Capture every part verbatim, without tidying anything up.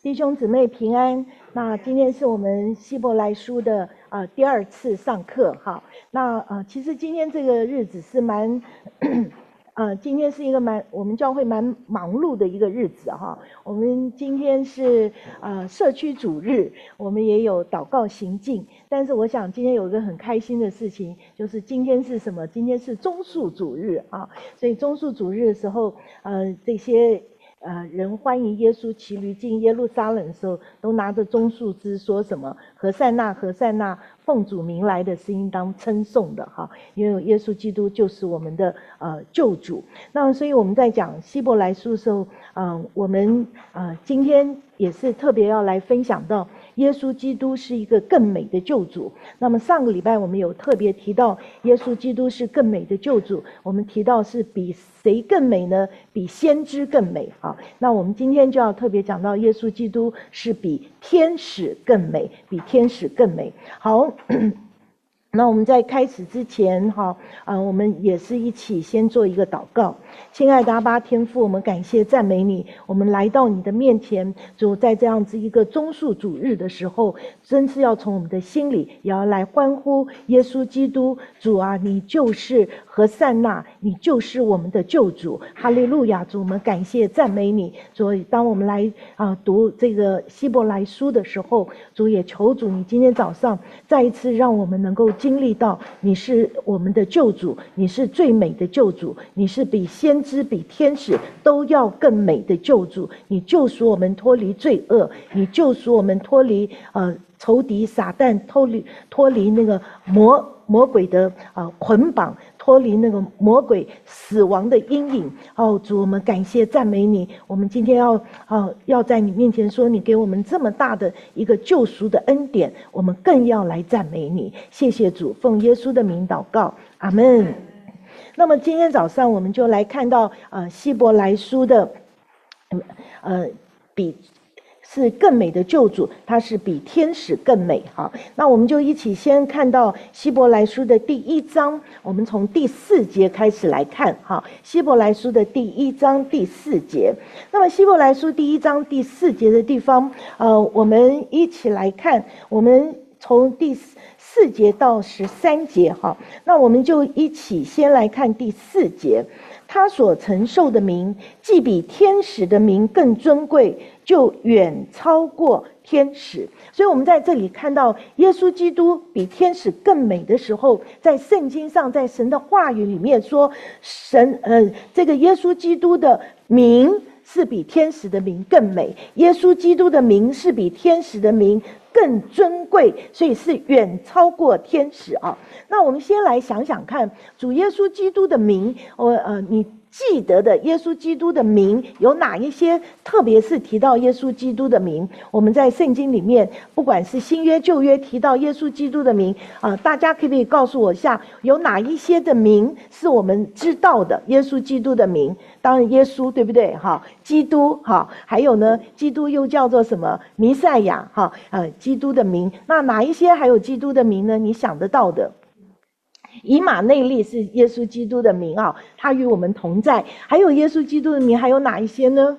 弟兄姊妹平安。那今天是我们希伯来书的呃第二次上课哈。那呃其实今天这个日子是蛮呃今天是一个蛮我们教会蛮忙碌的一个日子哈。我们今天是呃社区主日，我们也有祷告行进。但是我想今天有一个很开心的事情，就是今天是什么？今天是棕树主日啊。所以棕树主日的时候，呃这些。呃，人欢迎耶稣骑驴进耶路撒冷的时候，都拿着棕树枝说什么？何塞纳，何塞纳，奉主名来的是应当称颂的哈，因为耶稣基督就是我们的呃救主。那所以我们在讲希伯来书的时候，嗯、呃，我们呃今天也是特别要来分享到耶稣基督是一个更美的救主。那么上个礼拜我们有特别提到耶稣基督是更美的救主，我们提到是比谁更美呢？比先知更美啊。那我们今天就要特别讲到耶稣基督是比天使更美，比天使更美。好。那我们在开始之前哈，呃，我们也是一起先做一个祷告。亲爱的阿爸天父，我们感谢赞美你，我们来到你的面前，主在这样子一个棕树主日的时候，真是要从我们的心里也要来欢呼耶稣基督，主啊，你就是何塞纳，你就是我们的救主，哈利路亚！主，我们感谢赞美你。所以当我们来啊、呃、读这个希伯来书的时候，主也求主你今天早上再一次让我们能够经历到你是我们的救主，你是最美的救主，你是比先知比天使都要更美的救主，你救赎我们脱离罪恶，你救赎我们脱离呃仇敌撒旦，脱离脱离那个魔魔鬼的呃捆绑，脱离那个魔鬼死亡的阴影。哦，主，我们感谢赞美你。我们今天要呃要在你面前说，你给我们这么大的一个救赎的恩典，我们更要来赞美你。谢谢主，奉耶稣的名祷告，阿们。那么今天早上我们就来看到呃希伯来书的呃比是更美的救主，他是比天使更美哈。那我们就一起先看到希伯来书的第一章，我们从第四节开始来看哈。希伯来书的第一章第四节，那么希伯来书第一章第四节的地方，呃，我们一起来看，我们从第四节到十三节哈。那我们就一起先来看第四节。他所承受的名，既比天使的名更尊贵，就远超过天使。所以我们在这里看到耶稣基督比天使更美的时候，在圣经上，在神的话语里面说，神呃，这个耶稣基督的名是比天使的名更美，耶稣基督的名是比天使的名更尊贵，所以是远超过天使啊。那我们先来想想看，主耶稣基督的名，我呃，你记得的耶稣基督的名有哪一些？特别是提到耶稣基督的名，我们在圣经里面，不管是新约旧约提到耶稣基督的名啊、呃，大家可不可以告诉我一下，有哪一些的名是我们知道的？耶稣基督的名，当然耶稣对不对？哈，基督哈，还有呢，基督又叫做什么？弥赛亚哈，呃，基督的名。那哪一些还有基督的名呢？你想得到的？以马内利是耶稣基督的名啊，他与我们同在。还有耶稣基督的名还有哪一些呢？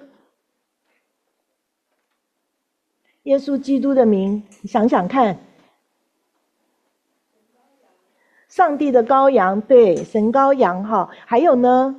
耶稣基督的名，你想想看。上帝的羔羊，对，神羔羊哈。还有呢？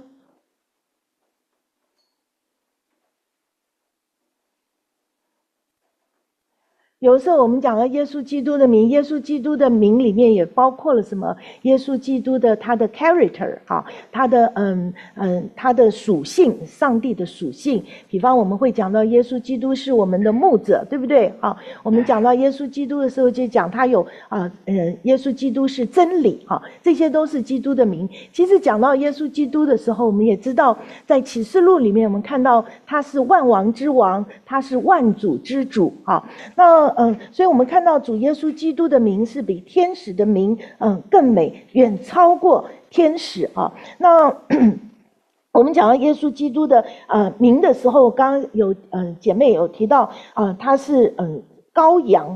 有时候我们讲到耶稣基督的名，耶稣基督的名里面也包括了什么？耶稣基督的他的 character 啊，他的嗯嗯他的属性，上帝的属性。比方我们会讲到耶稣基督是我们的牧者，对不对？啊，我们讲到耶稣基督的时候，就讲他有啊嗯，耶稣基督是真理哈，这些都是基督的名。其实讲到耶稣基督的时候，我们也知道，在启示录里面，我们看到他是万王之王，他是万主之主哈。那嗯，所以我们看到主耶稣基督的名是比天使的名嗯更美，远超过天使啊。那我们讲到耶稣基督的呃名的时候，刚刚有嗯、呃、姐妹有提到啊、呃，他是嗯。羔羊哈，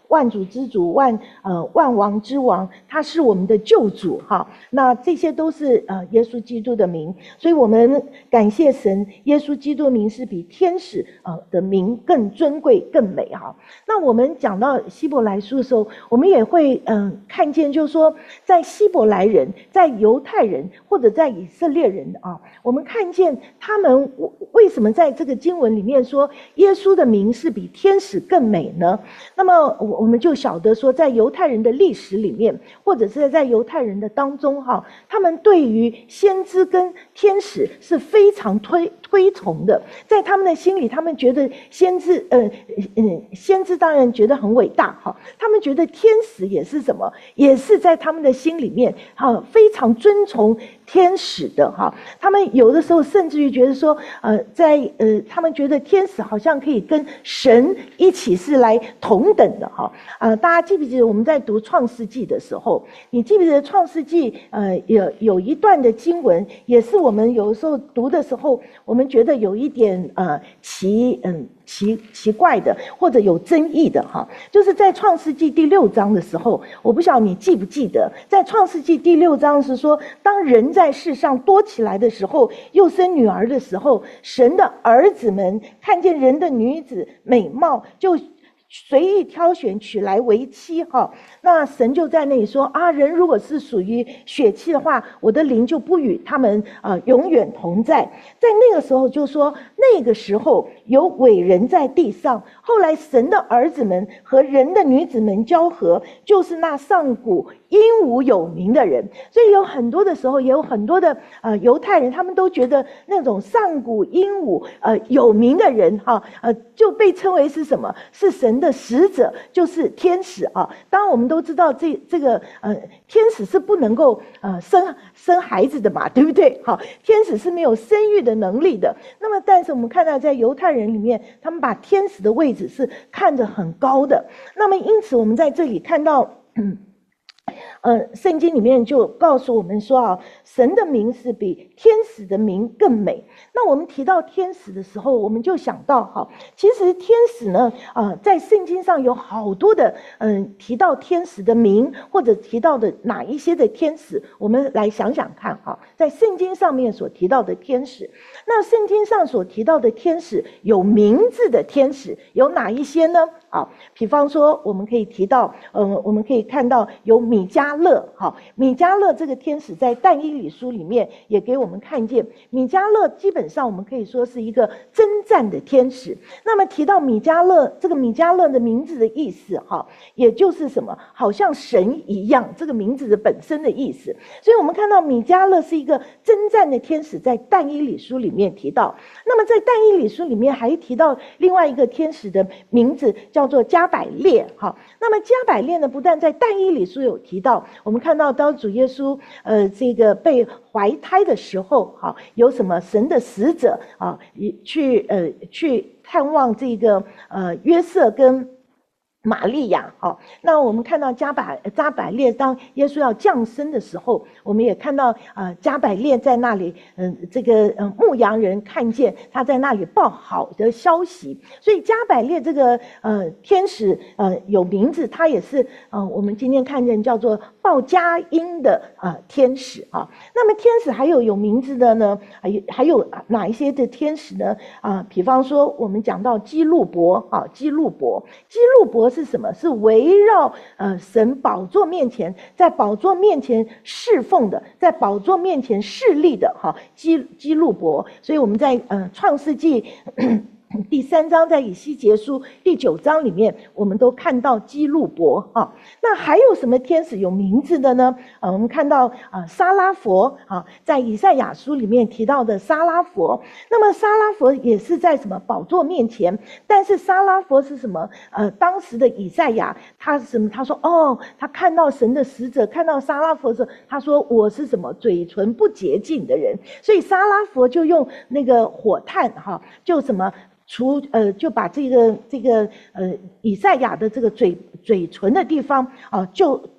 万主之主，万呃万王之王，他是我们的救主哈。那这些都是呃耶稣基督的名，所以我们感谢神，耶稣基督的名是比天使呃的名更尊贵、更美哈。那我们讲到希伯来书的时候，我们也会嗯、呃、看见，就是说在希伯来人、在犹太人或者在以色列人啊，我们看见他们为什么在这个经文里面说耶稣的名是比天使更美呢？那么我们就晓得说，在犹太人的历史里面，或者是在犹太人的当中哈，他们对于先知跟天使是非常推推崇的，在他们的心里，他们觉得先知呃嗯先知当然觉得很伟大哈，他们觉得天使也是什么，也是在他们的心里面哈非常尊崇天使的哈。他们有的时候甚至于觉得说呃在呃他们觉得天使好像可以跟神一起是来同等的哈。呃大家记不记得我们在读创世纪的时候，你记不记得创世纪呃有有一段的经文，也是我们有的时候读的时候，我们觉得有一点呃奇嗯奇奇怪的或者有争议的哈，就是在创世纪第六章的时候，我不晓得你记不记得，在创世纪第六章是说，当人在世上多起来的时候，又生女儿的时候，神的儿子们看见人的女子美貌，就随意挑选娶来为妻哈。那神就在那里说啊，人如果是属于血气的话，我的灵就不与他们呃永远同在。在那个时候就说，那个时候有伟人在地上，后来神的儿子们和人的女子们交合，就是那上古英武有名的人。所以有很多的时候，也有很多的呃犹太人，他们都觉得那种上古英武呃有名的人哈呃就被称为是什么？是神的使者，就是天使啊。当然我们都知道这这个呃天使是不能够呃生生孩子的嘛，对不对？好，天使是没有生育的能力的。那么但是我们看到在犹太人里面，他们把天使的位置是看得很高的。那么因此我们在这里看到嗯呃，圣经里面就告诉我们说啊，神的名是比天使的名更美。那我们提到天使的时候，我们就想到哈，其实天使呢，啊、呃，在圣经上有好多的嗯、呃、提到天使的名，或者提到的哪一些的天使，我们来想想看哈，在圣经上面所提到的天使，那圣经上所提到的天使有名字的天使有哪一些呢？好，比方说我们可以提到，呃，我们可以看到有米迦勒，好，米迦勒这个天使在但以理书里面也给我们看见，米迦勒基本上我们可以说是一个征战的天使。那么提到米迦勒，这个米迦勒的名字的意思，哈，也就是什么，好像神一样，这个名字的本身的意思。所以我们看到米迦勒是一个征战的天使，在但以理书里面提到。那么在但以理书里面还提到另外一个天使的名字叫做加百列，好，那么加百列呢，不但在但以理书有提到，我们看到当主耶稣呃这个被怀胎的时候，好，有什么神的使者啊，去呃去探望这个呃约瑟跟玛利亚，好，那我们看到加百加百列当耶稣要降生的时候，我们也看到呃加百列在那里，嗯、呃，这个呃牧羊人看见他在那里报好的消息，所以加百列这个呃天使呃有名字，他也是呃我们今天看见叫做报佳音的呃天使啊。那么天使还有有名字的呢，还有还有哪一些的天使呢？啊、呃，比方说我们讲到基路伯啊，基路伯，基路伯是什么？是围绕呃神宝座面前，在宝座面前侍奉的，在宝座面前侍立的哈，基基路伯。所以我们在呃创世纪第三章，在以西结书第九章里面，我们都看到基路伯啊。那还有什么天使有名字的呢？呃，我们看到啊、呃、沙拉佛啊，在以赛亚书里面提到的沙拉佛。那么沙拉佛也是在什么宝座面前？但是沙拉佛是什么？呃，当时的以赛亚他是什么？他说哦，他看到神的使者，看到沙拉佛的时候，他说我是什么？嘴唇不洁净的人。所以沙拉佛就用那个火炭哈，就什么？除呃就把这个这个呃以赛亚的这个嘴嘴唇的地方啊，就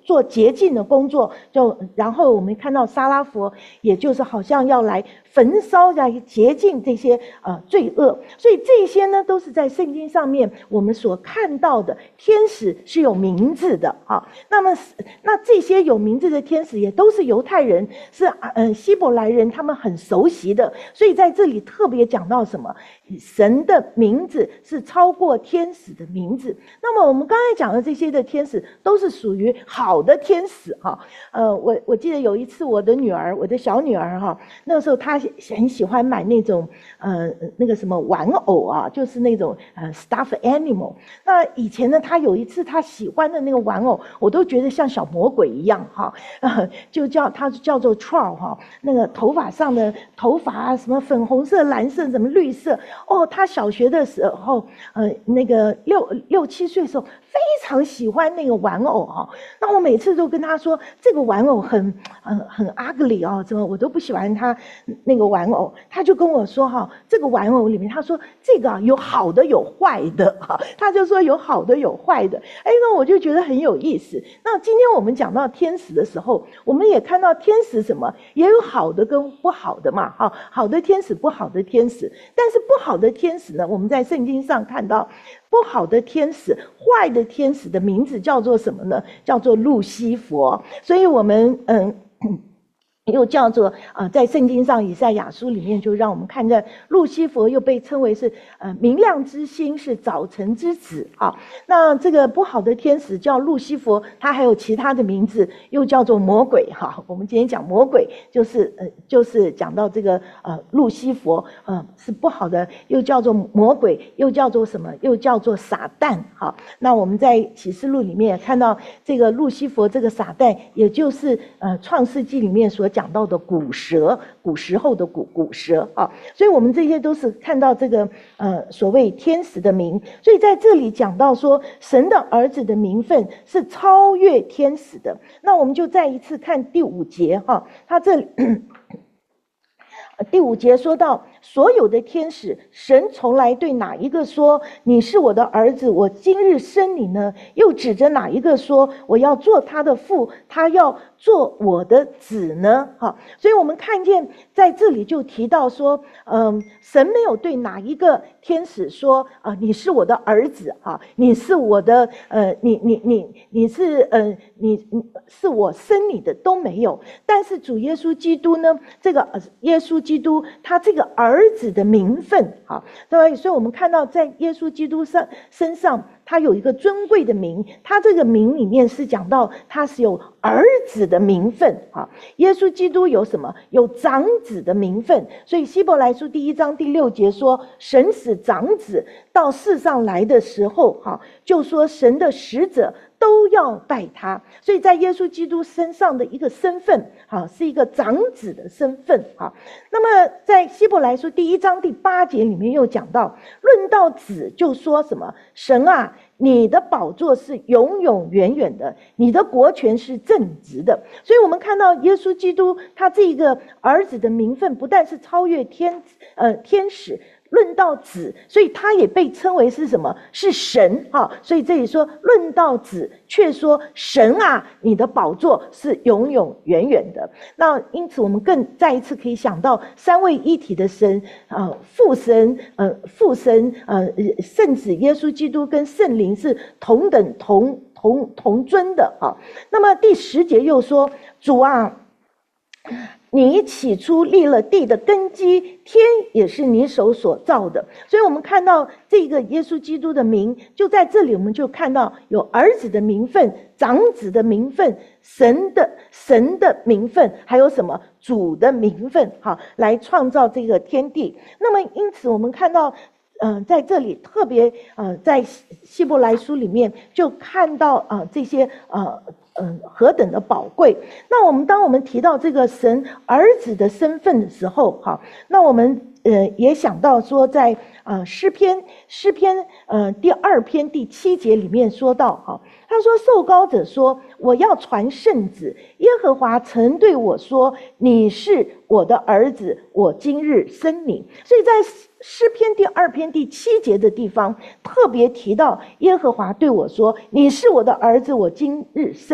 做洁净的工作，就然后我们看到沙拉佛，也就是好像要来焚烧来洁净这些呃罪恶，所以这些呢都是在圣经上面我们所看到的天使是有名字的啊。那么那这些有名字的天使也都是犹太人，是呃希伯来人他们很熟悉的，所以在这里特别讲到什么，神的名字是超过天使的名字。那么我们刚才讲的这些的天使都是属于好的天使哈。呃，我我记得有一次我的女儿，我的小女儿哈，那个时候她很喜欢买那种呃那个什么玩偶啊，就是那种呃 stuffed animal。那以前呢，她有一次她喜欢的那个玩偶，我都觉得像小魔鬼一样哈，呃，就叫它叫做 troll 哈，那个头发上的头发啊，什么粉红色、蓝色、什么绿色哦。她小学的时候，呃，那个六六七岁的时候，非常喜欢那个玩偶哈。那我每次都跟她说，这个玩偶很很很 ugly 哦，怎么我都不喜欢她那个玩偶。她就跟我说哈，这个玩偶里面，她说这个有好的有坏的哈，她就说有好的有坏的。哎，那我就觉得很有意思。那今天我们讲到天使的时候，我们也看到天使什么也有好的跟不好的嘛，哈，好的天使，不好的天使。但是不好的天使呢，我们在圣经上看到，不好的天使、坏的天使的名字叫做什么呢？叫做路西佛。所以我们嗯。又叫做呃，在圣经上以赛亚书里面就让我们看见路西佛又被称为是呃明亮之星，是早晨之子啊。那这个不好的天使叫路西佛，他还有其他的名字，又叫做魔鬼哈。我们今天讲魔鬼，就是呃就是讲到这个呃路西佛呃是不好的，又叫做魔鬼，又叫做什么？又叫做撒旦哈。那我们在启示录里面也看到这个路西佛这个撒旦，也就是呃创世纪里面所讲到的古蛇，古时候的古古蛇啊，所以我们这些都是看到这个呃所谓天使的名，所以在这里讲到说神的儿子的名分是超越天使的。那我们就再一次看第五节哈，他这里第五节说到所有的天使，神从来对哪一个说你是我的儿子，我今日生你呢？又指着哪一个说我要做他的父，他要做我的子呢？哈，所以我们看见在这里就提到说，嗯，神没有对哪一个天使说啊、呃，你是我的儿子哈，你是我的呃，你你你你是呃，你你是我生你的都没有。但是主耶稣基督呢，这个耶稣基督他这个儿子的名分哈，对，所以我们看到在耶稣基督上身上，他有一个尊贵的名，他这个名里面是讲到他是有儿子的名分啊。耶稣基督有什么？有长子的名分。所以希伯来书第一章第六节说，神使长子到世上来的时候，哈，就说神的使者都要拜他。所以在耶稣基督身上的一个身份，哈，是一个长子的身份，哈。那么在希伯来书第一章第八节里面又讲到，论到子就说什么？神啊，你的宝座是永永远远的，你的国权是正直的。所以我们看到耶稣基督他这个儿子的名分，不但是超越天呃天使，论到子，所以他也被称为是什么？是神哈。所以这里说论到子，却说神啊，你的宝座是永永远远的。那因此我们更再一次可以想到三位一体的神啊、呃，父神呃父神呃圣子耶稣基督跟圣灵是同等同同同尊的啊。那么第十节又说，主啊，你起初立了地的根基，天也是你手所造的。所以我们看到这个耶稣基督的名，就在这里我们就看到有儿子的名分、长子的名分、神的神的名分，还有什么主的名分，好，来创造这个天地。那么因此我们看到嗯、呃，在这里特别呃，在希伯来书里面就看到啊、呃、这些呃嗯，何等的宝贵！那我们当我们提到这个神儿子的身份的时候，哈，那我们呃也想到说在，在呃诗篇诗篇呃第二篇第七节里面说到，哈，他说受膏者说，我要传圣旨，耶和华曾对我说，你是我的儿子，我今日生你。所以在诗篇第二篇第七节的地方特别提到耶和华对我说，你是我的儿子，我今日生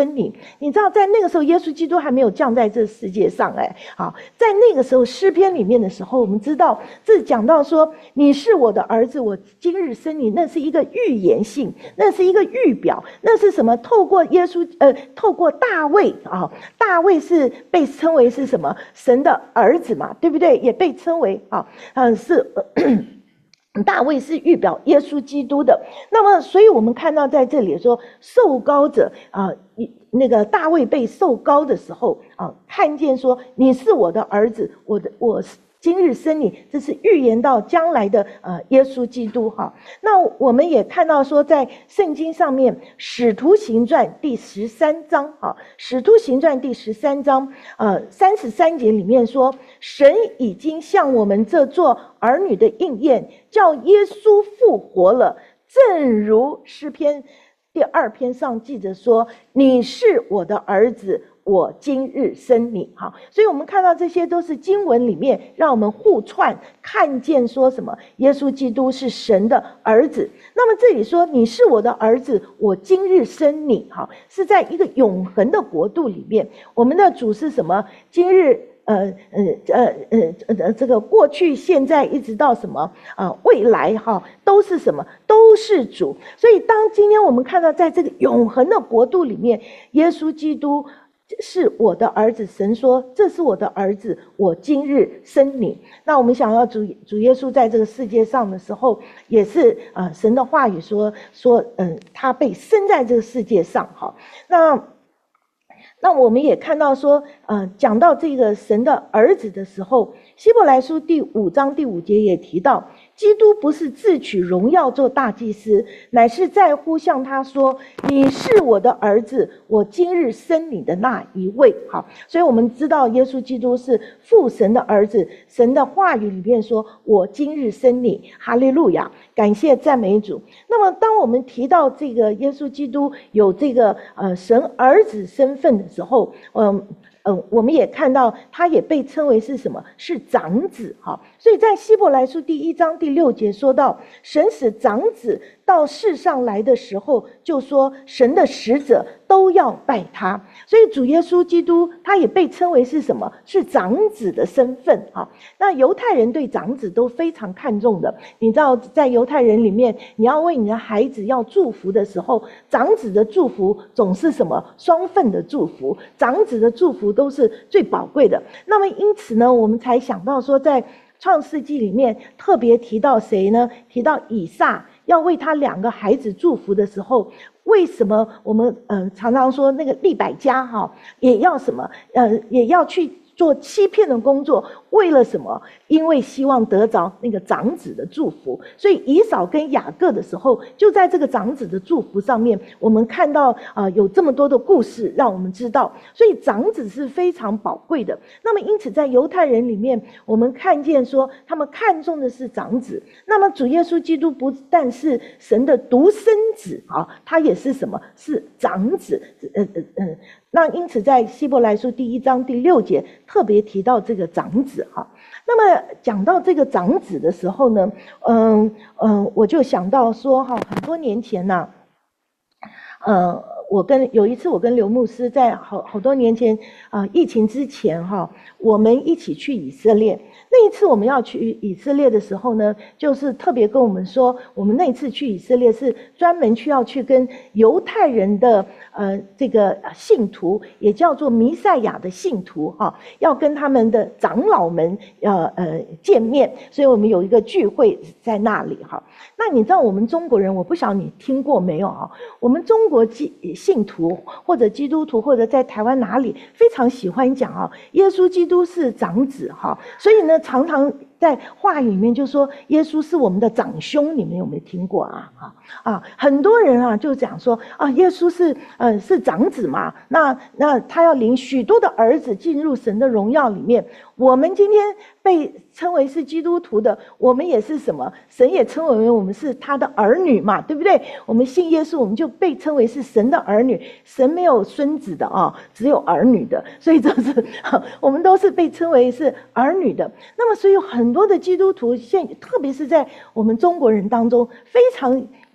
生你。你知道在那个时候耶稣基督还没有降在这世界上，哎，好，在那个时候诗篇里面的时候，我们知道这讲到说你是我的儿子，我今日生你，那是一个预言性，那是一个预表，那是什么？透过耶稣呃透过大卫啊，大卫是被称为是什么？神的儿子嘛，对不对？也被称为啊嗯是大卫是预表耶稣基督的。那么所以我们看到在这里说受膏者啊，那个大卫被受膏的时候啊，看见说你是我的儿子，我的我今日生你，这是预言到将来的呃耶稣基督哈。那我们也看到说，在圣经上面，《使徒行传》第十三章哈，《使徒行传》第十三章呃三十三节里面说，神已经向我们这做儿女的应验，叫耶稣复活了，正如诗篇第二篇上记着说，你是我的儿子，我今日生你。好，所以我们看到这些都是经文里面让我们互串看见说什么耶稣基督是神的儿子。那么这里说你是我的儿子，我今日生你，好，是在一个永恒的国度里面。我们的主是什么？今日呃呃呃呃呃，这个过去、现在一直到什么啊、呃？未来哈，都是什么？都是主。所以当今天我们看到在这个永恒的国度里面，耶稣基督是我的儿子，神说这是我的儿子，我今日生你。那我们想要主主耶稣在这个世界上的时候，也是呃神的话语说说嗯、呃，他被生在这个世界上哈。那那我们也看到说，呃，讲到这个神的儿子的时候，希伯来书第五章第五节也提到，基督不是自取荣耀做大祭司，乃是在乎向他说，你是我的儿子，我今日生你的那一位。好，所以我们知道耶稣基督是父神的儿子，神的话语里面说，我今日生你，哈利路亚，感谢赞美主。那么当我们提到这个耶稣基督有这个呃神儿子身份的时候，嗯嗯，我们也看到他也被称为是什么？是长子哈。所以在希伯来书第一章第六节说到，神使长子到世上来的时候，就说神的使者都要拜他。所以主耶稣基督他也被称为是什么？是长子的身份哈。那犹太人对长子都非常看重的，你知道在犹太人里面，你要为你的孩子要祝福的时候，长子的祝福总是什么？双份的祝福，长子的祝福都是最宝贵的。那么因此呢，我们才想到说，在创世纪里面特别提到谁呢？提到以撒要为他两个孩子祝福的时候，为什么我们嗯、呃、常常说那个利百加哈也要什么呃也要去做欺骗的工作？为了什么？因为希望得着那个长子的祝福。所以以扫跟雅各的时候，就在这个长子的祝福上面，我们看到啊、呃、有这么多的故事让我们知道，所以长子是非常宝贵的。那么因此在犹太人里面，我们看见说他们看重的是长子。那么主耶稣基督不但是神的独生子啊，他也是什么？是长子。呃呃呃那因此在希伯来书第一章第六节特别提到这个长子哈。那么讲到这个长子的时候呢，嗯嗯，我就想到说哈，很多年前呢、啊，呃，我跟有一次我跟刘牧师在好好多年前啊、呃，疫情之前哈，我们一起去以色列。那一次我们要去以色列的时候呢，就是特别跟我们说，我们那一次去以色列是专门去要去跟犹太人的呃这个信徒，也叫做弥赛亚的信徒哈、啊，要跟他们的长老们呃呃见面，所以我们有一个聚会在那里哈。那你知道我们中国人，我不晓得你听过没有啊？我们中国基信徒或者基督徒或者在台湾哪里非常喜欢讲啊，耶稣基督是长子哈，所以呢。常常在话语里面就说耶稣是我们的长兄，你们有没有听过啊？啊啊，很多人啊就讲说啊，耶稣是呃是长子嘛，那那他要领许多的儿子进入神的荣耀里面。我们今天被称为是基督徒的，我们也是什么？神也称为我们是他的儿女嘛，对不对？我们信耶稣，我们就被称为是神的儿女。神没有孙子的啊，只有儿女的，所以就是我们都是被称为是儿女的。那么，所以有很多的基督徒，现特别是在我们中国人当中，非常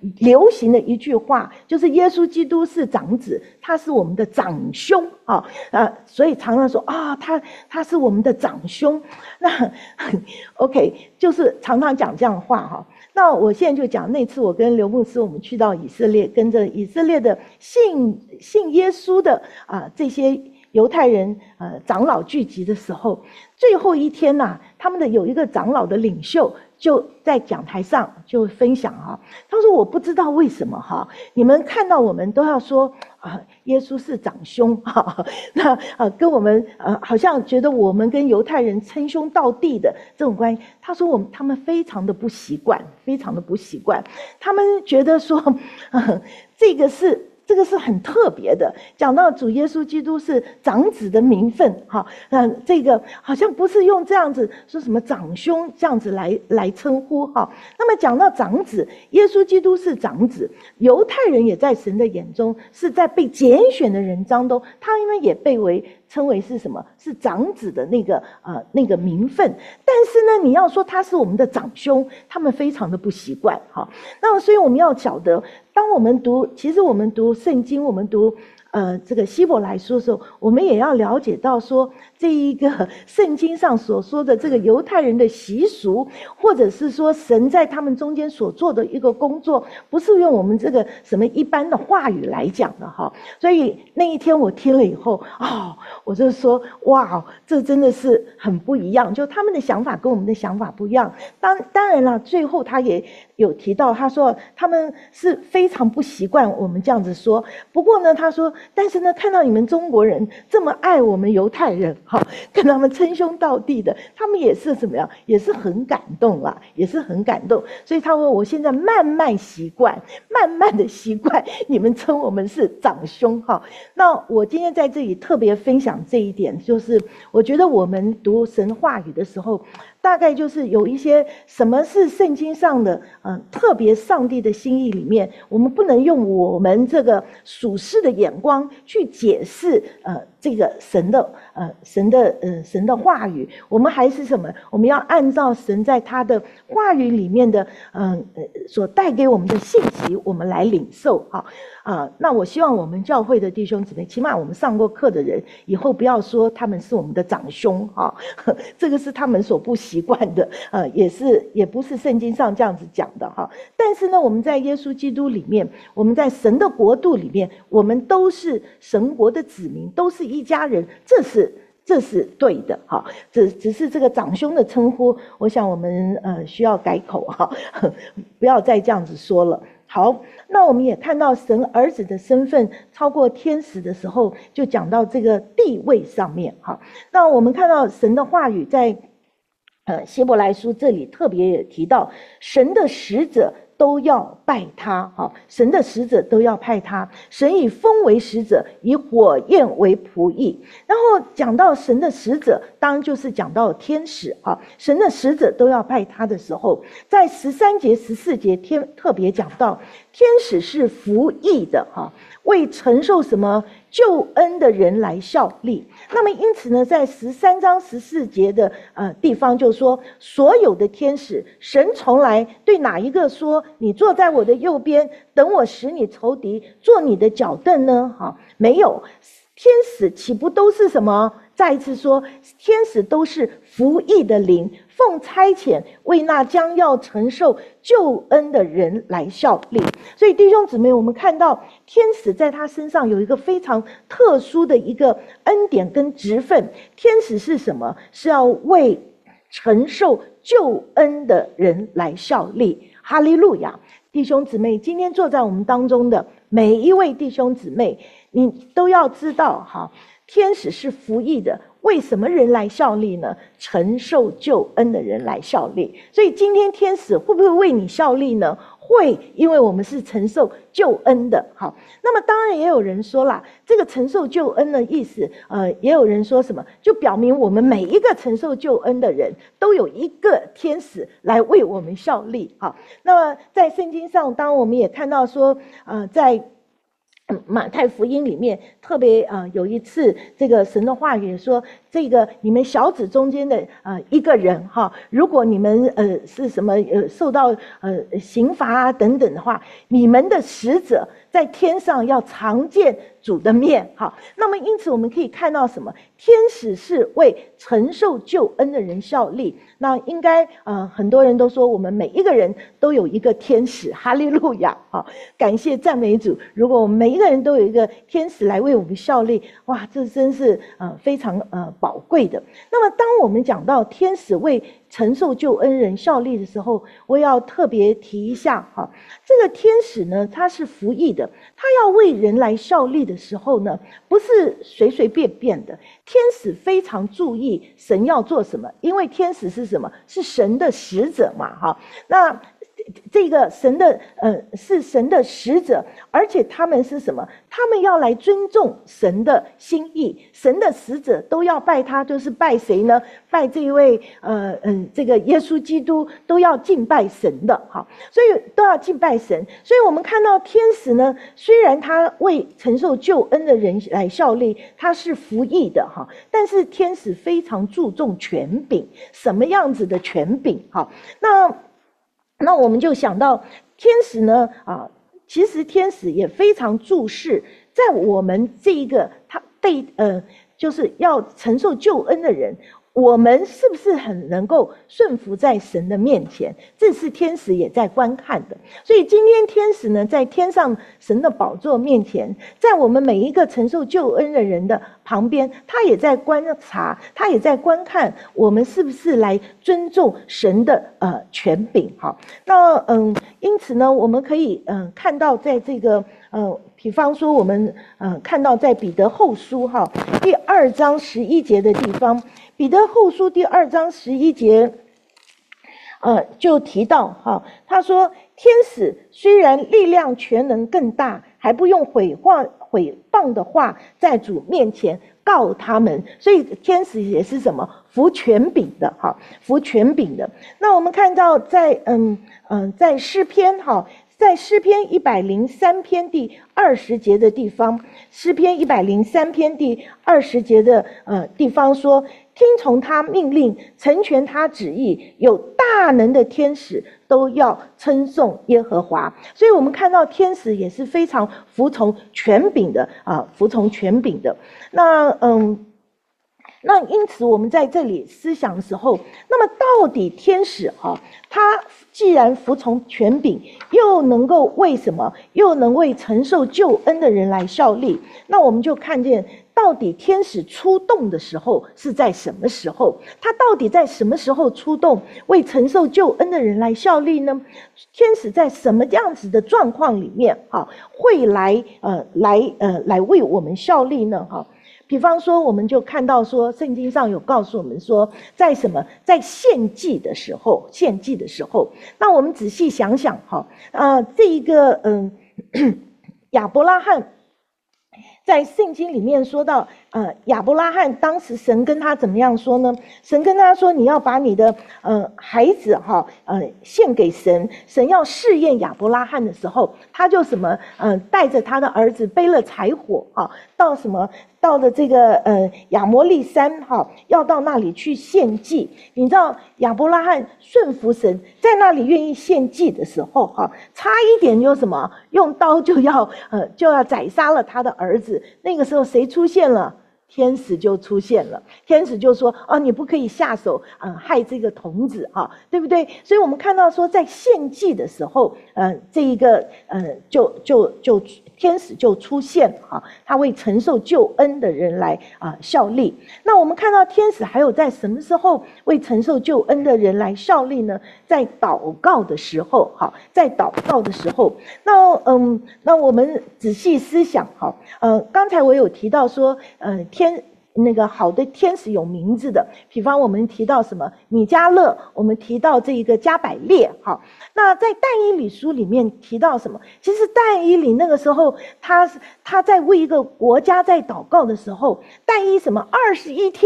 流行的一句话，就是耶稣基督是长子，他是我们的长兄啊，呃，所以常常说啊，他他是我们的长兄。那 OK， 就是常常讲这样的话哈。那我现在就讲那次我跟刘牧师我们去到以色列，跟着以色列的信信耶稣的啊、呃、这些犹太人呃长老聚集的时候，最后一天呐、啊，他们的有一个长老的领袖就在讲台上就分享哈、啊，他说我不知道为什么哈，你们看到我们都要说啊，耶稣是长兄哈，那啊跟我们呃好像觉得我们跟犹太人称兄道弟的这种关系，他说我们他们非常的不习惯，非常的不习惯，他们觉得说，呃、这个是。这个是很特别的，讲到主耶稣基督是长子的名分，哈，那这个好像不是用这样子说什么长兄这样子来来称呼哈。那么讲到长子，耶稣基督是长子，犹太人也在神的眼中是在被拣选的人当中，他们也被为称为是什么？是长子的那个呃那个名分。但是呢，你要说他是我们的长兄，他们非常的不习惯哈。那么所以我们要晓得。当我们读，其实我们读圣经，我们读呃这个希伯来书的时候，我们也要了解到说，这一个圣经上所说的这个犹太人的习俗，或者是说神在他们中间所做的一个工作，不是用我们这个什么一般的话语来讲的哈。所以那一天我听了以后，哦，我就说哇，这真的是很不一样，就他们的想法跟我们的想法不一样。当当然了，最后他也有提到，他说他们是非常不习惯我们这样子说。不过呢，他说，但是呢，看到你们中国人这么爱我们犹太人，哈，跟他们称兄道弟的，他们也是怎么样，也是很感动啊，也是很感动。所以他说，我现在慢慢习惯，慢慢的习惯你们称我们是长兄哈。那我今天在这里特别分享这一点，就是我觉得我们读神话语的时候。大概就是有一些什么是圣经上的，嗯、呃，特别上帝的心意里面，我们不能用我们这个属世的眼光去解释，呃，这个神的，呃，神的，呃，神的话语，我们还是什么？我们要按照神在他的话语里面的，嗯、呃，所带给我们的信息，我们来领受，哈。啊，那我希望我们教会的弟兄姊妹，起码我们上过课的人，以后不要说他们是我们的长兄哈，这个是他们所不习惯的，呃，也是也不是圣经上这样子讲的哈。但是呢，我们在耶稣基督里面，我们在神的国度里面，我们都是神国的子民，都是一家人，这是。这是对的哈，只只是这个长兄的称呼，我想我们呃需要改口哈，不要再这样子说了。好，那我们也看到神儿子的身份超过天使的时候，就讲到这个地位上面哈。那我们看到神的话语在呃希伯来书这里特别也提到，神的使者都要拜他，哈，神的使者都要拜他。神以风为使者，以火焰为仆役。然后讲到神的使者，当然就是讲到天使啊，神的使者都要拜他的时候，在十三节、十四节天特别讲到，天使是服役的哈，为承受什么救恩的人来效力。那么因此呢，在十三章十四节的呃地方就说，所有的天使，神从来对哪一个说，你坐在我的右边，等我使你仇敌做你的脚凳呢？哈，没有。天使岂不都是什么？再一次说，天使都是服役的灵，奉差遣为那将要承受救恩的人来效力。所以弟兄姊妹，我们看到天使在他身上有一个非常特殊的一个恩典跟职分。天使是什么？是要为承受救恩的人来效力。哈利路亚！弟兄姊妹，今天坐在我们当中的每一位弟兄姊妹，你都要知道哈，天使是服役的，为什么人来效力呢？承受救恩的人来效力。所以今天天使会不会为你效力呢？会，因为我们是承受救恩的。好，那么当然也有人说啦，这个承受救恩的意思，呃，也有人说什么，就表明我们每一个承受救恩的人都有一个天使来为我们效力。好，那么在圣经上，当我们也看到说，呃，在马太福音里面特别啊、呃、有一次，这个神的话语说， 这个你们小子中间的呃一个人哈，如果你们呃是什么呃受到呃刑罚啊等等的话，你们的使者在天上要常见主的面。好，那么因此我们可以看到什么？天使是为承受救恩的人效力。那应该呃很多人都说我们每一个人都有一个天使，哈利路亚！好，感谢赞美主。如果我们每一个人都有一个天使来为我们效力，哇，这真是呃非常呃宝贵的。那么当我们讲到天使为承受救恩人效力的时候，我也要特别提一下哈，这个天使呢，他是服役的，他要为人来效力的时候呢，不是随随便便的。天使非常注意神要做什么，因为天使是什么？是神的使者嘛，哈。那这个神的呃是神的使者，而且他们是什么？他们要来尊重神的心意，神的使者都要拜他，就是拜谁呢？拜这位呃嗯这个耶稣基督，都要敬拜神的，好，所以都要敬拜神。所以我们看到天使呢，虽然他为承受救恩的人来效力，他是服役的哈，但是天使非常注重权柄，什么样子的权柄？好，那。那我们就想到天使呢，啊，其实天使也非常注视在我们这一个他被呃，就是要承受救恩的人，我们是不是很能够顺服在神的面前？这是天使也在观看的。所以今天天使呢，在天上神的宝座面前，在我们每一个承受救恩的人的旁边，他也在观察，他也在观看我们是不是来尊重神的呃权柄。好，那嗯，因此呢，我们可以嗯、呃、看到在这个呃，比方说我们呃看到在彼得后书哈第二章十一节的地方。彼得后书第二章十一节，呃，就提到哈，他说天使虽然力量全能更大，还不用毁话毁谤的话在主面前告他们，所以天使也是什么服权柄的哈，服权柄的。那我们看到在嗯嗯在诗篇哈。在诗篇一百零三篇第二十节的地方，诗篇一百零三篇第二十节的呃地方说，听从他命令，成全他旨意，有大能的天使都要称颂耶和华。所以我们看到天使也是非常服从权柄的啊，服从权柄的。那嗯。那因此我们在这里思想的时候，那么到底天使啊，他既然服从权柄，又能够为什么？又能为承受救恩的人来效力？那我们就看见，到底天使出动的时候是在什么时候？他到底在什么时候出动，为承受救恩的人来效力呢？天使在什么样子的状况里面啊，会来呃来呃来为我们效力呢？哈。比方说，我们就看到说，圣经上有告诉我们说，在什么，在献祭的时候，献祭的时候，那我们仔细想想哈，啊、呃，这一个嗯，亚伯拉罕在圣经里面说到，呃，亚伯拉罕当时神跟他怎么样说呢？神跟他说，你要把你的呃孩子哈，呃献给神。神要试验亚伯拉罕的时候，他就什么，呃，带着他的儿子背了柴火啊，到什么。到了这个呃亚摩利山哈，要到那里去献祭。你知道亚伯拉罕顺服神，在那里愿意献祭的时候哈，差一点就什么用刀就要呃就要宰杀了他的儿子。那个时候谁出现了？天使就出现了，天使就说：“哦，你不可以下手，嗯、呃，害这个童子哈，对不对？”所以我们看到说，在献祭的时候，呃，这一个呃，就就就天使就出现哈，他为承受救恩的人来啊、呃、效力。那我们看到天使还有在什么时候为承受救恩的人来效力呢？在祷告的时候，哈，在祷告的时候，那嗯，那我们仔细思想哈，呃，刚才我有提到说，呃，天。那个好的天使有名字的，比方我们提到什么米迦勒，我们提到这一个加百列，好，那在但以理书里面提到什么？其实但以理那个时候，他他在为一个国家在祷告的时候，但以什么二十一天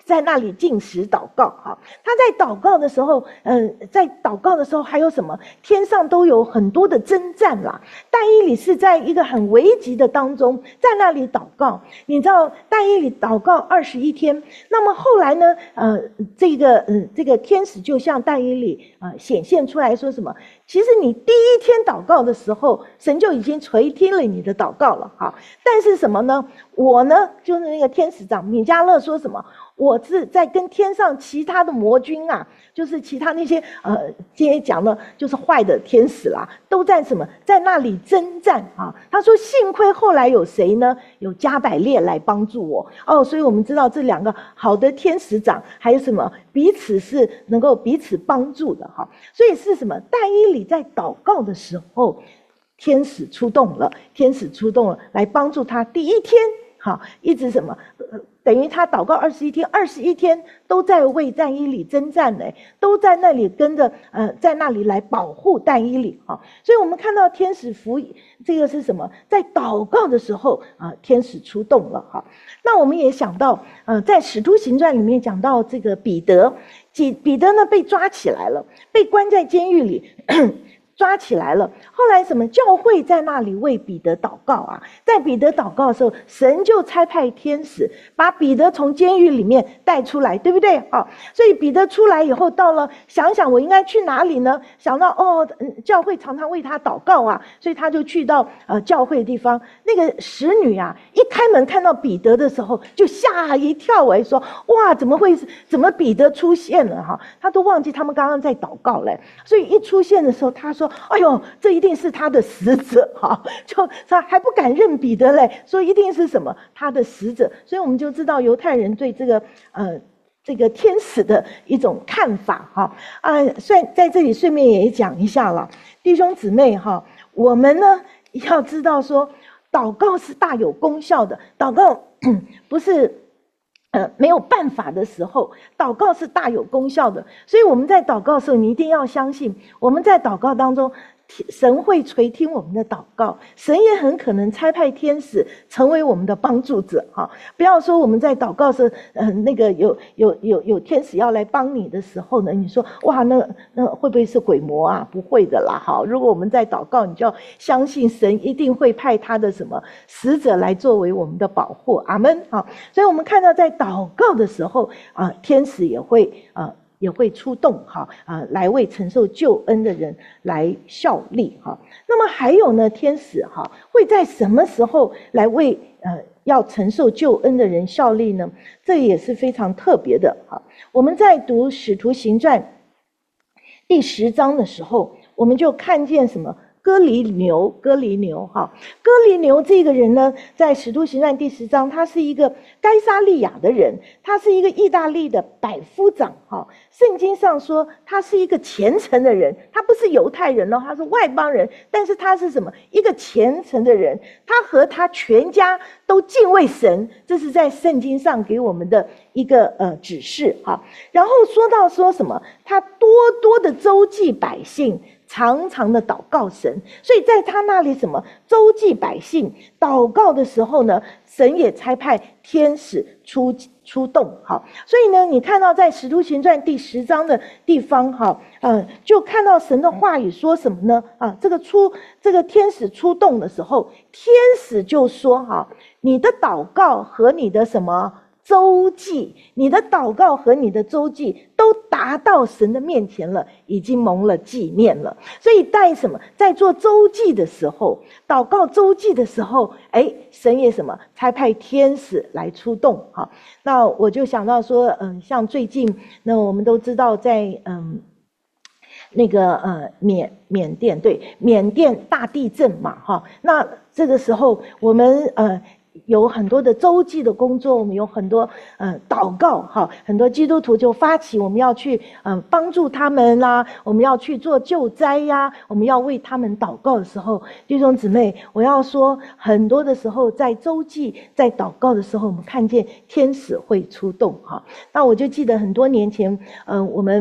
在那里进食祷告。哈，他在祷告的时候，嗯、呃，在祷告的时候还有什么？天上都有很多的征战啦。但以理是在一个很危急的当中，在那里祷告。你知道，但以理祷告二十一天，那么后来呢？呃，这个，嗯、呃，这个天使就向但以理呃显现出来说什么？其实你第一天祷告的时候，神就已经垂听了你的祷告了。哈，但是什么呢？我呢，就是那个天使长米迦勒说什么？我是在跟天上其他的魔君啊，就是其他那些呃，今天讲的就是坏的天使啦，都在什么，在那里征战啊。他说幸亏后来有谁呢？有加百列来帮助我哦。所以我们知道这两个好的天使长还有什么彼此是能够彼此帮助的哈。所以是什么？但以理在祷告的时候，天使出动了，天使出动了来帮助他。第一天好，一直什么？呃等于他祷告二十一天，二十一天都在为但以理征战呢，都在那里跟着，呃，在那里来保护但以理啊。所以我们看到天使服这个是什么？在祷告的时候啊、呃，天使出动了哈。那我们也想到，呃，在使徒行传里面讲到这个彼得，彼彼得呢被抓起来了，被关在监狱里。抓起来了，后来什么？教会在那里为彼得祷告啊，在彼得祷告的时候，神就差派天使把彼得从监狱里面带出来，对不对？哦，所以彼得出来以后，到了想想我应该去哪里呢？想到哦，教会常常为他祷告啊，所以他就去到呃教会的地方。那个使女啊，一开门看到彼得的时候，就吓一跳哎，说哇，怎么会？怎么彼得出现了哈？他都忘记他们刚刚在祷告嘞，所以一出现的时候，他说。哎呦，这一定是他的使者哈，就他还不敢认彼得嘞，说一定是什么他的使者，所以我们就知道犹太人对这个呃这个天使的一种看法哈啊，顺在这里顺便也讲一下了，弟兄姊妹哈，我们呢要知道说，祷告是大有功效的，祷告不是。呃，没有办法的时候，祷告是大有功效的。所以我们在祷告的时候，你一定要相信，我们在祷告当中，神会垂听我们的祷告，神也很可能差派天使成为我们的帮助者哈。不要说我们在祷告时，呃，那个有有有有天使要来帮你的时候呢，你说哇，那那会不会是鬼魔啊？不会的啦哈。如果我们在祷告，你就要相信神一定会派他的什么使者来作为我们的保护，阿们啊。所以我们看到在祷告的时候啊、呃，天使也会啊。呃也会出动哈啊、呃，来为承受救恩的人来效力哈。那么还有呢，天使哈会在什么时候来为呃要承受救恩的人效力呢？这也是非常特别的哈。我们在读《使徒行传》第十章的时候，我们就看见什么？哥尼流，哥尼流哈，哥尼流这个人呢，在使徒行传第十章，他是一个该撒利亚的人，他是一个意大利的百夫长哈。圣经上说他是一个虔诚的人，他不是犹太人哦，他是外邦人，但是他是什么？一个虔诚的人，他和他全家都敬畏神，这是在圣经上给我们的一个呃指示哈。然后说到说什么？他多多的周济百姓。常常的祷告神，所以在他那里什么周济百姓祷告的时候呢，神也差派天使出出动。好，所以呢，你看到在使徒行传第十章的地方，哈，呃，就看到神的话语说什么呢？啊，这个出这个天使出动的时候，天使就说：哈，你的祷告和你的什么？周记，你的祷告和你的周记都达到神的面前了，已经蒙了纪念了。所以在什么，在做周记的时候，祷告周记的时候，哎，神也什么差派天使来出动哈。那我就想到说，嗯，像最近，那我们都知道在嗯。那个呃缅缅甸对缅甸大地震嘛哈，那这个时候我们呃。有很多的周记的工作，我们有很多呃祷告哈，很多基督徒就发起我们要去嗯、呃、帮助他们啦、啊，我们要去做救灾呀、啊，我们要为他们祷告的时候，弟兄姊妹，我要说很多的时候在周记在祷告的时候，我们看见天使会出动哈。那我就记得很多年前，嗯、呃，我们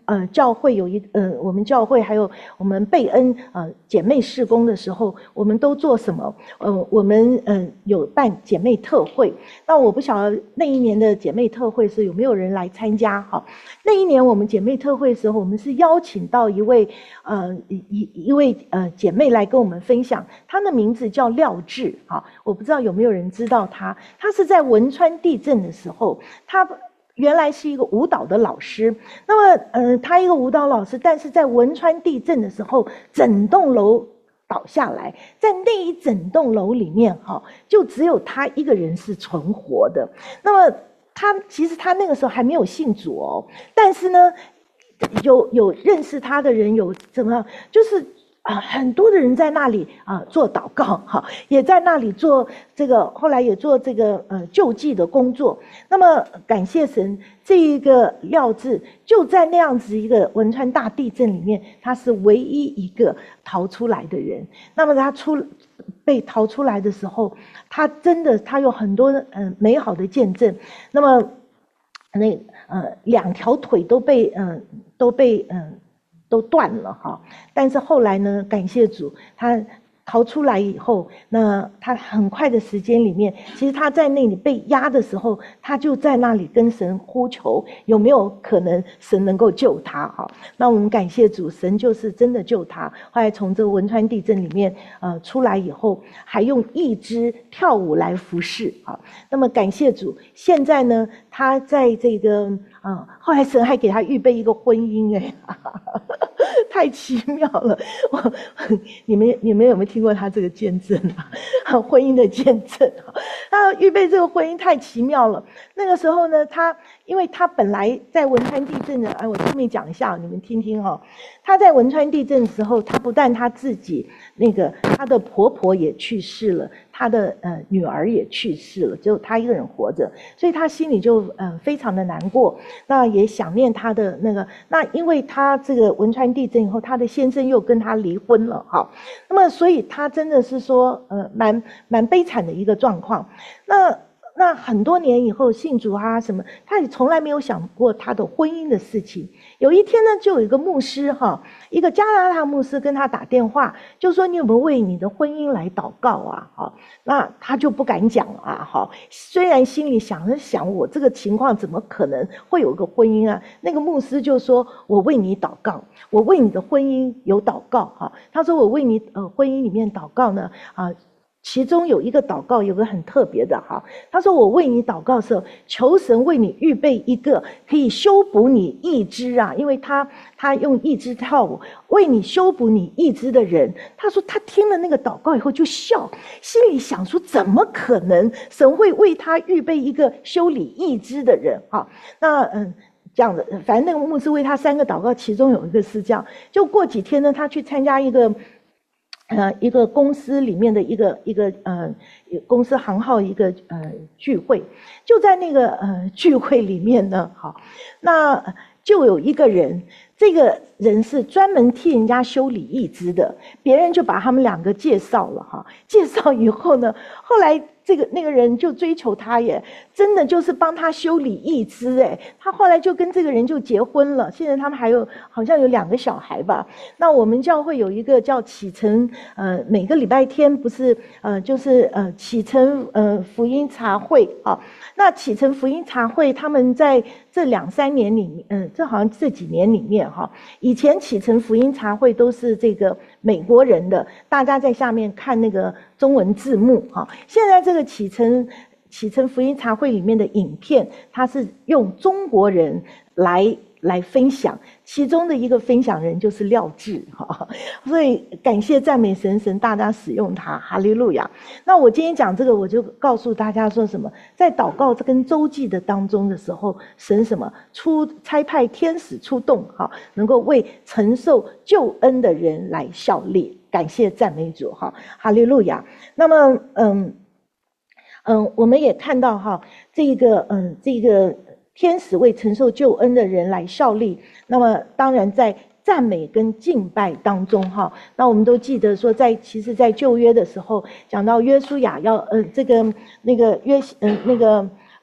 呃教会有一呃我们教会还有我们贝恩呃姐妹事工的时候，我们都做什么？呃，我们嗯、呃、有办姐妹特会。那我不晓得那一年的姐妹特会是有没有人来参加哈？那一年我们姐妹特会的时候，我们是邀请到一位呃一一位呃姐妹来跟我们分享，她的名字叫廖智哈，我不知道有没有人知道她？她是在汶川地震的时候，她原来是一个舞蹈的老师，那么呃她一个舞蹈老师，但是在汶川地震的时候，整栋楼倒下来，在那一整栋楼里面哈，就只有她一个人是存活的。那么他其实他那个时候还没有信主哦，但是呢，有有认识他的人有怎么样，就是啊、呃、很多的人在那里啊、呃、做祷告哈，也在那里做这个，后来也做这个呃救济的工作。那么感谢神，这一个廖智就在那样子一个汶川大地震里面，他是唯一一个逃出来的人。那么他出被逃出来的时候，他真的他有很多嗯、呃、美好的见证。那么那呃两条腿都被嗯、呃、都被嗯、呃、都断了哈，但是后来呢，感谢主，他逃出来以后，那他很快的时间里面，其实他在那里被压的时候，他就在那里跟神呼求，有没有可能神能够救他哈？那我们感谢主，神就是真的救他。后来从这个汶川地震里面呃出来以后，还用义肢跳舞来服侍啊。那么感谢主，现在呢，他在这个啊、呃，后来神还给他预备一个婚姻哎。太奇妙了！我你们你们有没有听过他这个见证啊？婚姻的见证啊，他预备这个婚姻太奇妙了。那个时候呢，他因为他本来在汶川地震的，哎，我后面讲一下，你们听听哈、哦。他在汶川地震的时候，他不但他自己那个，他的婆婆也去世了，他的呃女儿也去世了，只有他一个人活着，所以他心里就呃非常的难过，那也想念他的那个，那因为他这个汶川地震以后，他的先生又跟他离婚了哈，那么所以他真的是说呃蛮蛮悲惨的一个状况，那。那很多年以后信主啊什么，他也从来没有想过他的婚姻的事情。有一天呢，就有一个牧师哈，一个加拿大牧师跟他打电话，就说你有没有为你的婚姻来祷告啊？哈，那他就不敢讲啊，哈，虽然心里想着想，我这个情况怎么可能会有个婚姻啊？那个牧师就说，我为你祷告，我为你的婚姻有祷告哈。他说我为你呃婚姻里面祷告呢啊。其中有一个祷告有个很特别的哈，他说我为你祷告的时候，求神为你预备一个可以修补你义肢啊，因为他他用义肢跳舞为你修补你义肢的人。他说他听了那个祷告以后就笑，心里想说怎么可能神会为他预备一个修理义肢的人哈？那嗯。这样的，反正那个牧师为他三个祷告，其中有一个是这样。就过几天呢，他去参加一个。呃，一个公司里面的一个一个呃公司行号一个呃聚会，就在那个呃聚会里面呢，好，那就有一个人，这个人是专门替人家修理义肢的，别人就把他们两个介绍了哈，介绍以后呢，后来。这个那个人就追求他耶，真的就是帮他修理义肢哎，他后来就跟这个人就结婚了，现在他们还有好像有两个小孩吧。那我们教会有一个叫启程，呃，每个礼拜天不是呃就是呃启程呃福音茶会啊。那启程福音茶会他们在这两三年里面，嗯、呃，这好像这几年里面哈，以前启程福音茶会都是这个美国人的，大家在下面看那个中文字幕哈，现在这个。这个启程启程福音茶会里面的影片，它是用中国人来来分享，其中的一个分享人就是廖智哈，所以感谢赞美神，神大大使用他，哈利路亚。那我今天讲这个，我就告诉大家说什么，在祷告跟周记的当中的时候，神什么出差派天使出动哈，能够为承受救恩的人来效力。感谢赞美主哈，哈利路亚。那么嗯。嗯，我们也看到哈，这个嗯，这个天使为承受救恩的人来效力。那么，当然在赞美跟敬拜当中哈，那我们都记得说在，在其实，在旧约的时候讲到约书亚要呃，这个那个约嗯那个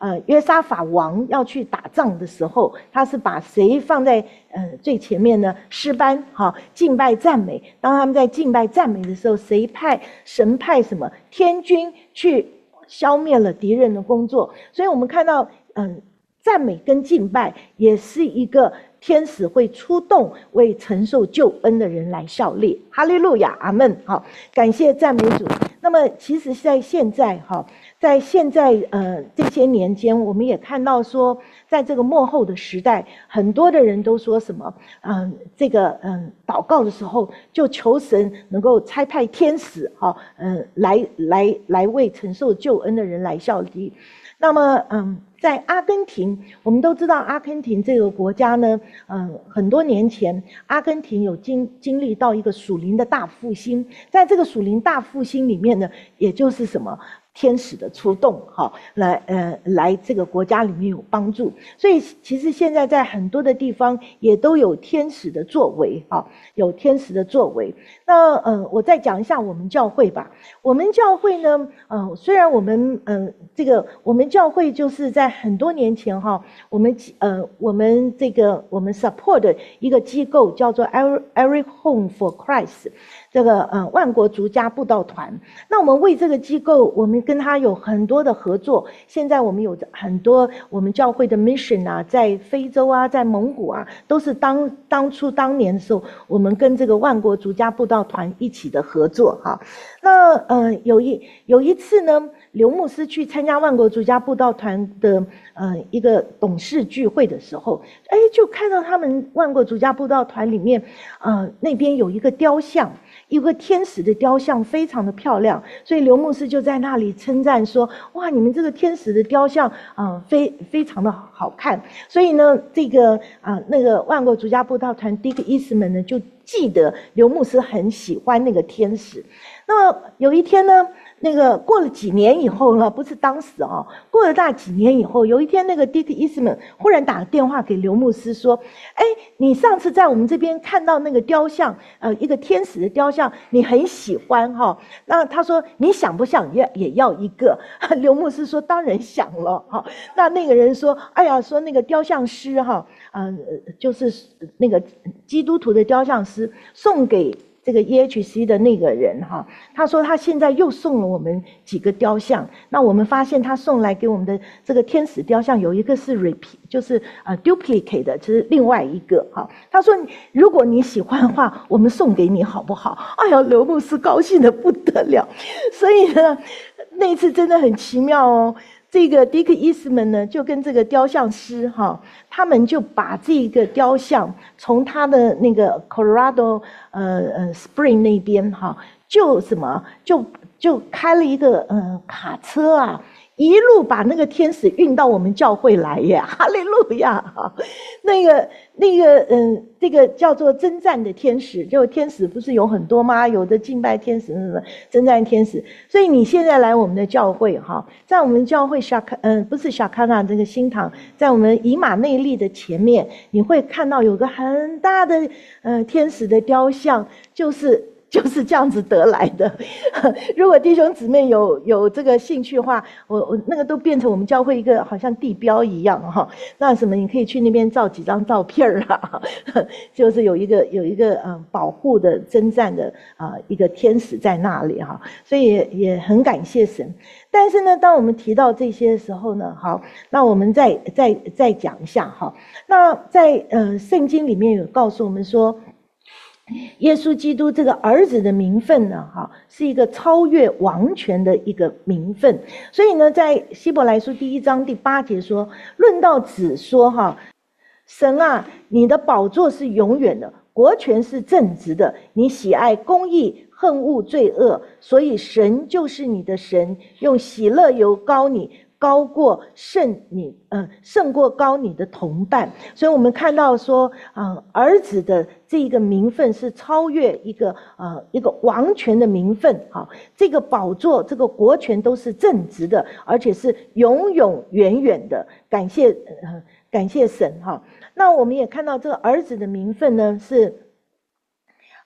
呃约沙法王要去打仗的时候，他是把谁放在呃最前面呢？诗班哈，敬拜赞美。当他们在敬拜赞美的时候，谁派神派什么天军去消灭了敌人的工作？所以我们看到，嗯、呃，赞美跟敬拜也是一个天使会出动为承受救恩的人来效力。哈利路亚，阿们。好，感谢赞美主。那么其实在现在哈，在现在呃这些年间，我们也看到说，在这个末后的时代，很多的人都说什么，嗯、呃，这个嗯、呃、祷告的时候就求神能够差派天使哈，嗯、呃、来来来为承受救恩的人来效力。那么，嗯，在阿根廷，我们都知道阿根廷这个国家呢，嗯，很多年前，阿根廷有经经历到一个属灵的大复兴，在这个属灵大复兴里面呢，也就是什么？天使的出动，哈，来呃来这个国家里面有帮助，所以其实现在在很多的地方也都有天使的作为，哈，有天使的作为。那呃，我再讲一下我们教会吧。我们教会呢，呃，虽然我们嗯、呃、这个我们教会就是在很多年前哈，我们呃我们这个我们 support 的一个机构叫做 Every Home for Christ。这个呃万国逐家布道团，那我们为这个机构，我们跟他有很多的合作。现在我们有很多我们教会的 mission 啊，在非洲啊，在蒙古啊，都是当当初当年的时候，我们跟这个万国逐家布道团一起的合作哈。那呃有一有一次呢，刘牧师去参加万国逐家布道团的呃一个董事聚会的时候，哎，就看到他们万国逐家布道团里面，呃那边有一个雕像。一个天使的雕像非常的漂亮，所以刘牧师就在那里称赞说：“哇，你们这个天使的雕像啊、呃，非非常的好看。”所以呢，这个啊、呃、那个万国逐家布道团 Dick Eastman 呢就记得刘牧师很喜欢那个天使。那么有一天呢。那个过了几年以后呢，不是当时哦，过了大几年以后，有一天那个 Dick Eastman 忽然打电话给刘牧师说：“哎，你上次在我们这边看到那个雕像，呃，一个天使的雕像，你很喜欢哈、哦。那他说你想不想也也要一个？”刘牧师说：“当然想了哈。”那那个人说：“哎呀，说那个雕像师哈，嗯、呃，就是那个基督徒的雕像师送给。”这个 E H C 的那个人哈，他说他现在又送了我们几个雕像。那我们发现他送来给我们的这个天使雕像，有一个是 repeat， 就是呃 duplicate 的，就是另外一个哈。他说如果你喜欢的话，我们送给你好不好？哎呀，刘牧师高兴得不得了。所以呢，那次真的很奇妙哦。这个 Dick Eastman 呢，就跟这个雕像师哈，他们就把这个雕像从他的那个 Colorado 呃呃 Spring 那边哈，就什么就就开了一个呃卡车啊，一路把那个天使运到我们教会来耶，哈利路亚哈！那个那个嗯，这个叫做征战的天使，就天使不是有很多吗？有的敬拜天使，什么征战天使。所以你现在来我们的教会哈，在我们教会沙卡嗯不是沙卡纳这个新堂，在我们以马内利的前面，你会看到有个很大的呃天使的雕像，就是。就是这样子得来的。如果弟兄姊妹有有这个兴趣的话，我我那个都变成我们教会一个好像地标一样哈。那什么，你可以去那边照几张照片啊，就是有一个有一个嗯保护的征战的啊一个天使在那里哈，所以也也很感谢神。但是呢，当我们提到这些的时候呢，好，那我们再再再讲一下哈。那在呃圣经里面有告诉我们说。耶稣基督这个儿子的名分呢，哈，是一个超越王权的一个名分。所以呢，在希伯来书第一章第八节说，论到子说哈，神啊，你的宝座是永远的，国权是正直的，你喜爱公义，恨恶罪恶，所以神就是你的神，用喜乐油膏你。高过胜你，呃，胜过高你的同伴，所以我们看到说，啊、呃，儿子的这个名分是超越一个呃一个王权的名分，哈，这个宝座、这个国权都是正直的，而且是永永远远的。感谢，呃，感谢神哈。那我们也看到这个儿子的名分呢是。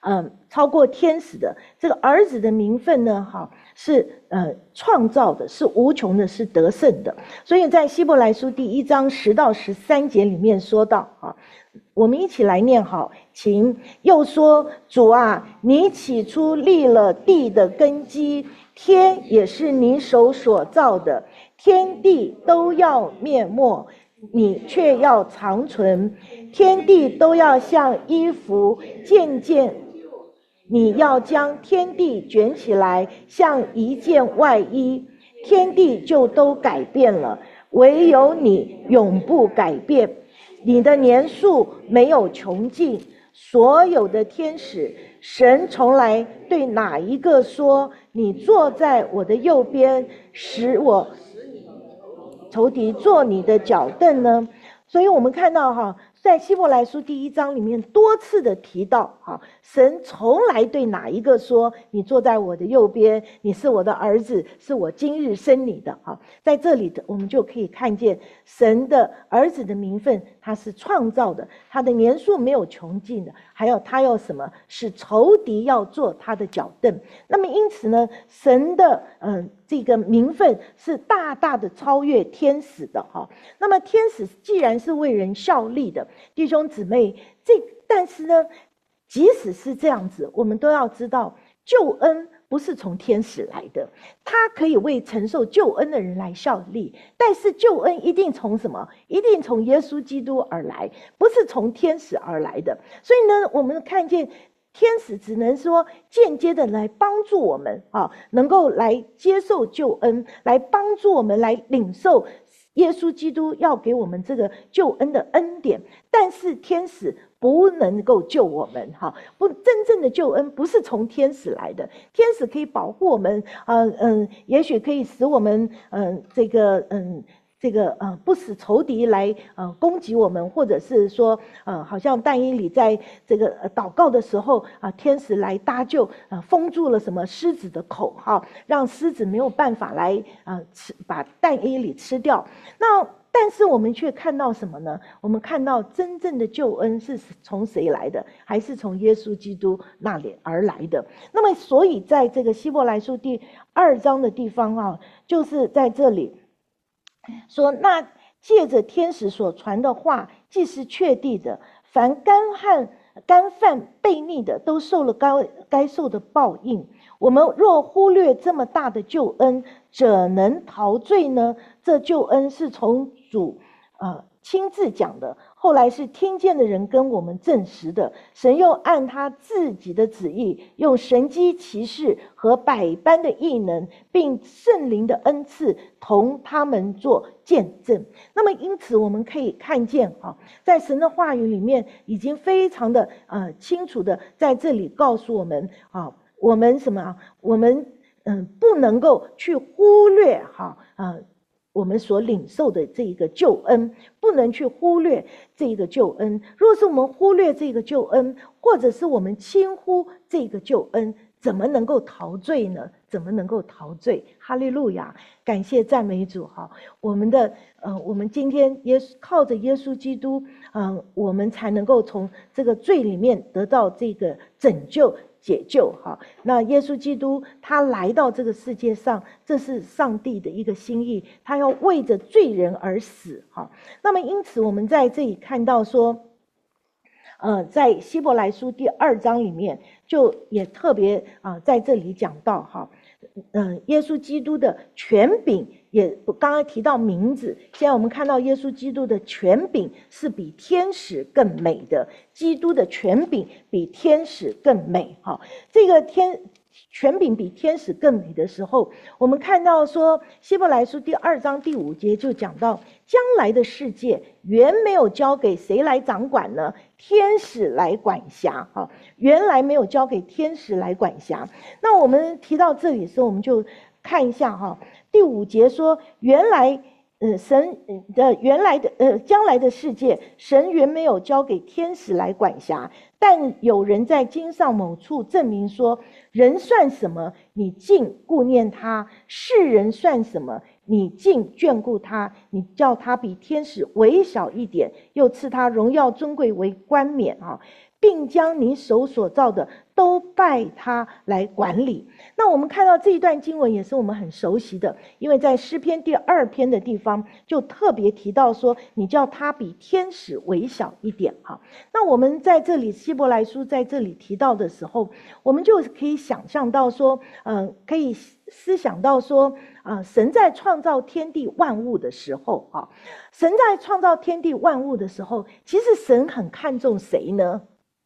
嗯，超过天使的这个儿子的名分呢，哈，是呃创造的，是无穷的，是得胜的。所以在希伯来书第一章十到十三节里面说到，哈，我们一起来念好，请。又说：主啊，你起初立了地的根基，天也是你手所造的，天地都要灭没，你却要长存，天地都要像衣服渐渐。你要将天地卷起来，像一件外衣，天地就都改变了，唯有你永不改变。你的年数没有穷尽，所有的天使，神从来对哪一个说：你坐在我的右边，使我仇敌做你的脚凳呢？所以我们看到哈，在希伯来书第一章里面多次的提到，哈，神从来对哪一个说：你坐在我的右边，你是我的儿子，是我今日生你的。哈，在这里我们就可以看见神的儿子的名分，他是创造的，他的年数没有穷尽的，还有他要什么？是仇敌要做他的脚凳。那么因此呢，神的嗯这个名分是大大的超越天使的哈。那么天使既然是为人效力的，弟兄姊妹，这但是呢，即使是这样子，我们都要知道，救恩不是从天使来的，他可以为承受救恩的人来效力，但是救恩一定从什么？一定从耶稣基督而来，不是从天使而来的。所以呢，我们看见天使只能说间接的来帮助我们啊，能够来接受救恩，来帮助我们来领受耶稣基督要给我们这个救恩的恩典，但是天使不能够救我们哈，不，真正的救恩不是从天使来的，天使可以保护我们，嗯、呃、嗯，也许可以使我们嗯、呃、这个嗯。这个呃不使仇敌来呃攻击我们，或者是说呃好像但以理在这个、呃、祷告的时候啊、呃，天使来搭救，呃封住了什么狮子的口哈，让狮子没有办法来呃吃把但以理吃掉。那但是我们却看到什么呢？我们看到真正的救恩是从谁来的？还是从耶稣基督那里而来的？那么所以在这个希伯来书第二章的地方啊，就是在这里说，那借着天使所传的话，既是确定的，凡干旱干犯悖逆的，都受了该该受的报应。我们若忽略这么大的救恩，怎能逃罪呢？这救恩是从主呃亲自讲的，后来是听见的人跟我们证实的。神又按他自己的旨意，用神机奇事和百般的异能，并圣灵的恩赐，同他们做见证。那么因此我们可以看见哈，在神的话语里面已经非常的呃清楚的在这里告诉我们啊，我们什么啊？我们嗯不能够去忽略哈啊。我们所领受的这个救恩，不能去忽略这个救恩。若是我们忽略这个救恩，或者是我们轻忽这个救恩，怎么能够逃罪呢？怎么能够逃罪？哈利路亚！感谢赞美主哈！我们的呃，我们今天耶稣靠着耶稣基督，嗯、呃，我们才能够从这个罪里面得到这个拯救。解救哈，那耶稣基督他来到这个世界上，这是上帝的一个心意，他要为着罪人而死哈。那么因此我们在这里看到说，呃，在希伯来书第二章里面，就也特别啊、呃、在这里讲到哈，嗯、呃，耶稣基督的权柄。也刚刚提到名字，现在我们看到耶稣基督的权柄是比天使更美的，基督的权柄比天使更美哈。这个天权柄比天使更美的时候，我们看到说希伯来书第二章第五节就讲到，将来的世界原没有交给谁来掌管呢？天使来管辖哈，原来没有交给天使来管辖。那我们提到这里的时候，我们就看一下哈。第五节说，原来呃神的原来的呃将来的世界，神原没有交给天使来管辖，但有人在经上某处证明说，人算什么，你竟顾念他；世人算什么，你竟眷顾他。你叫他比天使微小一点，又赐他荣耀尊贵为冠冕啊，并将你手所造的都拜他来管理。那我们看到这一段经文也是我们很熟悉的，因为在诗篇第二篇的地方就特别提到说，你叫他比天使微小一点哈。那我们在这里希伯来书在这里提到的时候，我们就可以想象到说，呃，可以思想到说，呃，神在创造天地万物的时候啊，神在创造天地万物的时候，其实神很看重谁呢？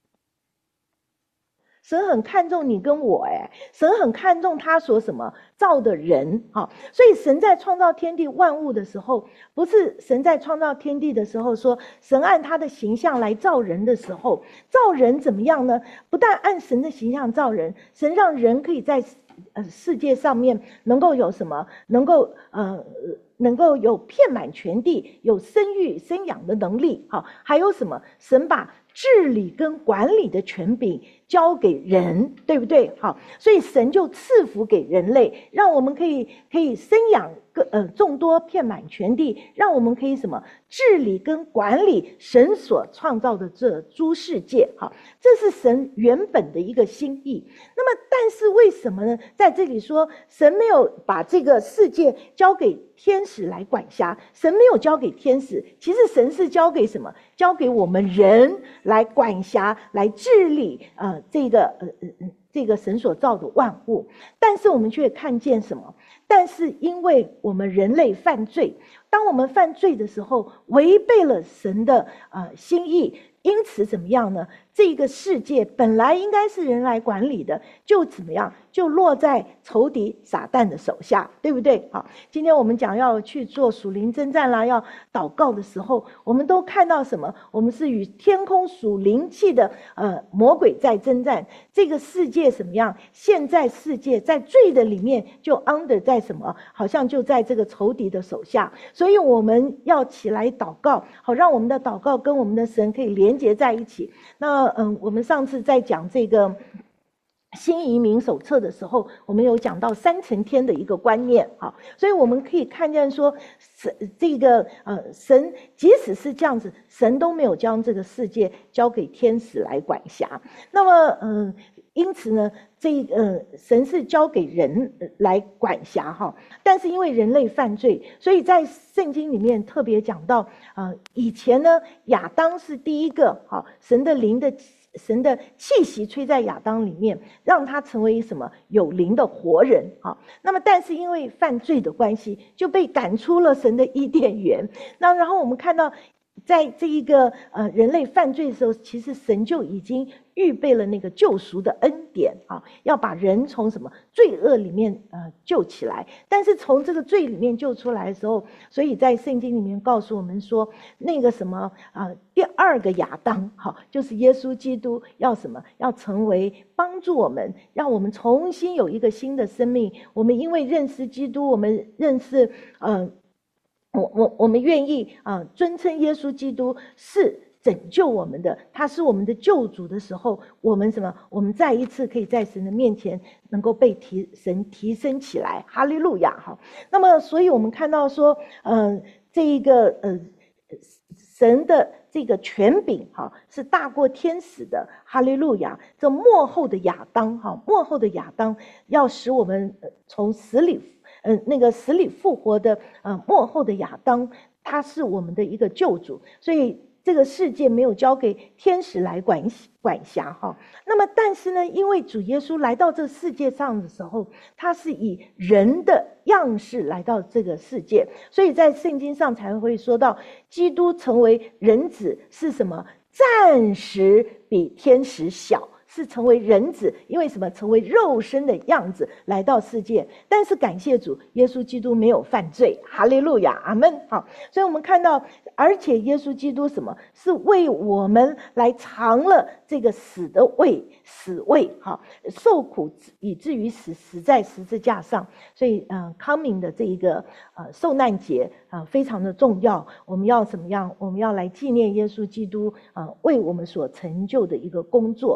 神很看重你跟我，哎，神很看重他所什么造的人，哈，所以神在创造天地万物的时候，不是神在创造天地的时候说，神按他的形象来造人的时候，造人怎么样呢？不但按神的形象造人，神让人可以在呃世界上面能够有什么，能够呃。能够有遍满全地，有生育生养的能力，好，还有什么？神把治理跟管理的权柄交给人，对不对？好，所以神就赐福给人类，让我们可以可以生养个呃众多，遍满全地，让我们可以什么治理跟管理神所创造的这诸世界。好，这是神原本的一个心意。那么，但是为什么呢？在这里说神没有把这个世界交给天使来管辖，神没有交给天使，其实神是交给什么？交给我们人来管辖、来治理，呃，这个呃呃这个神所造的万物。但是我们却看见什么？但是因为我们人类犯罪，当我们犯罪的时候，违背了神的呃心意，因此怎么样呢？这个世界本来应该是人来管理的，就怎么样？就落在仇敌撒旦的手下，对不对？好，今天我们讲要去做属灵征战啦，要祷告的时候，我们都看到什么？我们是与天空属灵气的呃魔鬼在征战。这个世界什么样？现在世界在罪的里面就 under 在什么？好像就在这个仇敌的手下。所以我们要起来祷告，好让我们的祷告跟我们的神可以连结在一起。那嗯，我们上次在讲这个新移民手册的时候，我们有讲到三层天的一个观念，好，所以我们可以看见说，神这个呃神即使是这样子，神都没有将这个世界交给天使来管辖。那么嗯、呃，因此呢，这呃神是交给人来管辖哈，但是因为人类犯罪，所以在圣经里面特别讲到，呃，以前呢亚当是第一个，好，神的灵的。神的气息吹在亚当里面，让他成为什么有灵的活人啊？那么，但是因为犯罪的关系，就被赶出了神的伊甸园。那然后我们看到，在这一个呃人类犯罪的时候，其实神就已经预备了那个救赎的恩典啊，要把人从什么罪恶里面呃救起来。但是从这个罪里面救出来的时候，所以在圣经里面告诉我们说，那个什么啊、呃，第二个亚当，好，就是耶稣基督要什么？要成为帮助我们，让我们重新有一个新的生命。我们因为认识基督，我们认识呃。我我我们愿意啊、呃，尊称耶稣基督是拯救我们的，他是我们的救主的时候，我们什么？我们再一次可以在神的面前能够被提神提升起来，哈利路亚！哈。那么，所以我们看到说，嗯、呃，这一个呃神的这个权柄哈是大过天使的，哈利路亚！这末后的亚当哈，末后的亚当要使我们从死里。嗯，那个死里复活的呃末后的亚当，他是我们的一个救主，所以这个世界没有交给天使来管管辖哈。那么，但是呢，因为主耶稣来到这个世界上的时候，他是以人的样式来到这个世界，所以在圣经上才会说到，基督成为人子是什么？暂时比天使小。是成为人子，因为什么？成为肉身的样子来到世界。但是感谢主，耶稣基督没有犯罪，哈利路亚，阿们。好，所以我们看到，而且耶稣基督什么？是为我们来尝了这个死的味，死味，哈，受苦以至于死，死在十字架上。所以，呃，coming 的这一个呃受难节啊、呃，非常的重要。我们要怎么样？我们要来纪念耶稣基督啊、呃，为我们所成就的一个工作啊。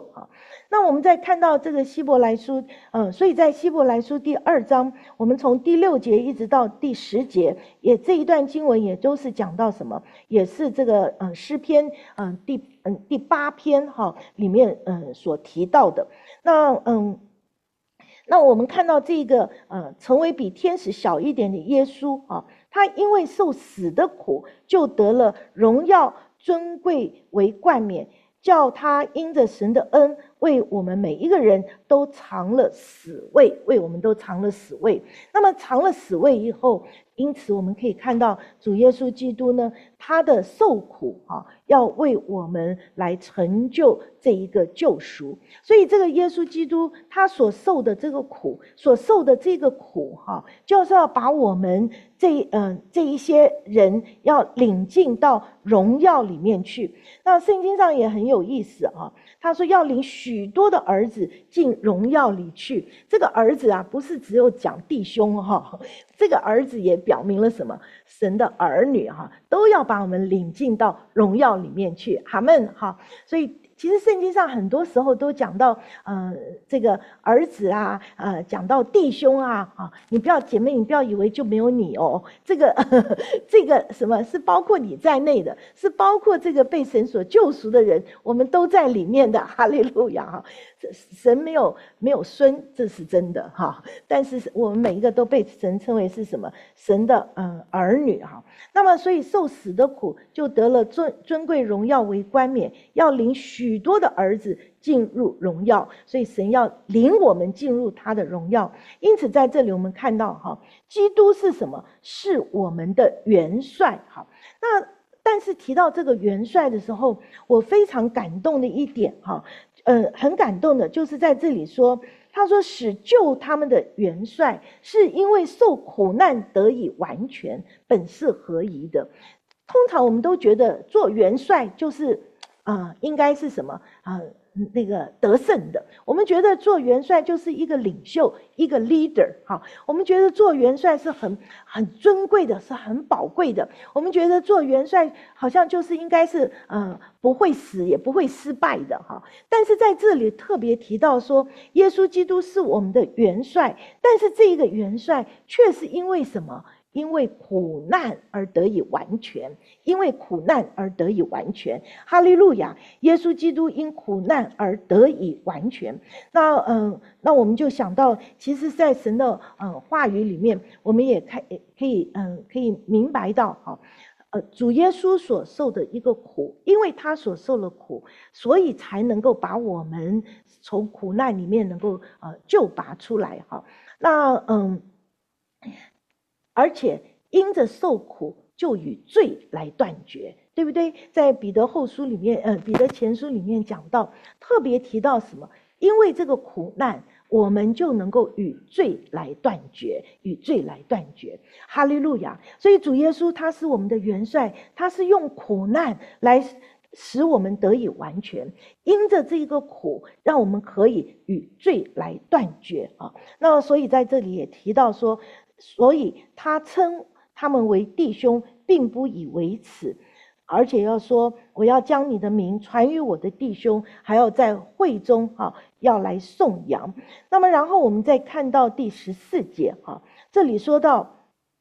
那我们再看到这个希伯来书，呃，所以在希伯来书第二章，我们从第六节一直到第十节，也这一段经文也都是讲到什么，也是这个呃诗篇，嗯、呃、第嗯、呃、第八篇哈里面嗯、呃、所提到的。那嗯。那我们看到这个呃，成为比天使小一点的耶稣啊，他因为受死的苦，就得了荣耀尊贵为冠冕，叫他因着神的恩，为我们每一个人都尝了死味，为我们都尝了死味。那么尝了死味以后，因此我们可以看到主耶稣基督呢，他的受苦啊，要为我们来成就这一个救赎。所以这个耶稣基督他所受的这个苦，所受的这个苦哈，就是要把我们这嗯、呃、这一些人要领进到荣耀里面去。那圣经上也很有意思啊，他说要领许多的儿子进荣耀里去。这个儿子啊，不是只有讲弟兄哈，这个儿子也表明了什么？神的儿女哈，都要把我们领进到荣耀里面去。阿们哈。所以其实圣经上很多时候都讲到，呃，这个儿子啊，呃，讲到弟兄啊，啊，你不要姐妹，你不要以为就没有你哦，这个呵呵这个什么是包括你在内的，是包括这个被神所救赎的人，我们都在里面的。哈利路亚哈！神没有没有孙，这是真的哈，但是我们每一个都被神称为是什么？神的嗯儿女哈。那么所以受死的苦，就得了尊尊贵荣耀为冠冕，要领许多的儿子进入荣耀。所以神要领我们进入他的荣耀。因此在这里我们看到哈，基督是什么？是我们的元帅哈。那但是提到这个元帅的时候，我非常感动的一点哈，呃，很感动的就是在这里说，他说使救他们的元帅，是因为受苦难得以完全，本是合宜的。通常我们都觉得做元帅就是啊、呃，应该是什么啊？呃那个得胜的，我们觉得做元帅就是一个领袖，一个 leader 哈。我们觉得做元帅是很很尊贵的，是很宝贵的。我们觉得做元帅好像就是应该是呃不会死也不会失败的哈。但是在这里特别提到说，耶稣基督是我们的元帅，但是这一个元帅却是因为什么？因为苦难而得以完全，因为苦难而得以完全。哈利路亚！耶稣基督因苦难而得以完全。那嗯，那我们就想到，其实，在神的嗯话语里面，我们也可以可以嗯可以明白到哈。呃，主耶稣所受的一个苦，因为他所受了苦，所以才能够把我们从苦难里面能够呃救拔出来哈。那嗯。而且因着受苦，就与罪来断绝，对不对？在彼得后书里面，呃，彼得前书里面讲到，特别提到什么？因为这个苦难，我们就能够与罪来断绝，与罪来断绝。哈利路亚！所以主耶稣他是我们的元帅，他是用苦难来使我们得以完全，因着这个苦，让我们可以与罪来断绝啊。那所以在这里也提到说，所以他称他们为弟兄，并不以为耻，而且要说我要将你的名传于我的弟兄，还要在会中哈、啊、要来颂扬。那么然后我们再看到第十四节哈、啊，这里说到，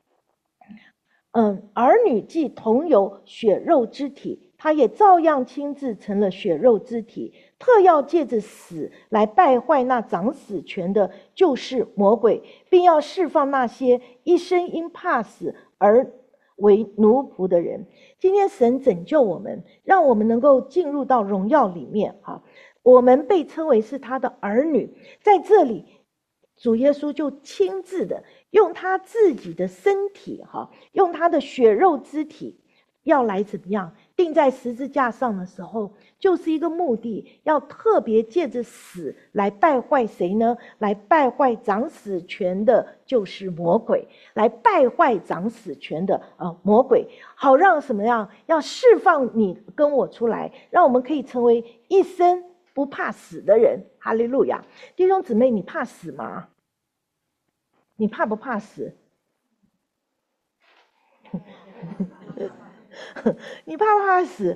嗯，儿女既同有血肉之体，他也照样亲自成了血肉之体，特要借着死来败坏那掌死权的，就是魔鬼，并要释放那些一生因怕死而为奴仆的人。今天神拯救我们，让我们能够进入到荣耀里面啊，我们被称为是他的儿女。在这里主耶稣就亲自的用他自己的身体哈，用他的血肉之体要来怎么样钉在十字架上的时候，就是一个目的，要特别借着死来败坏谁呢？来败坏掌死权的，就是魔鬼，来败坏掌死权的呃魔鬼，好让什么样？要释放你跟我出来，让我们可以成为一生不怕死的人。哈利路亚！弟兄姊妹，你怕死吗？你怕不怕死？你怕不怕死？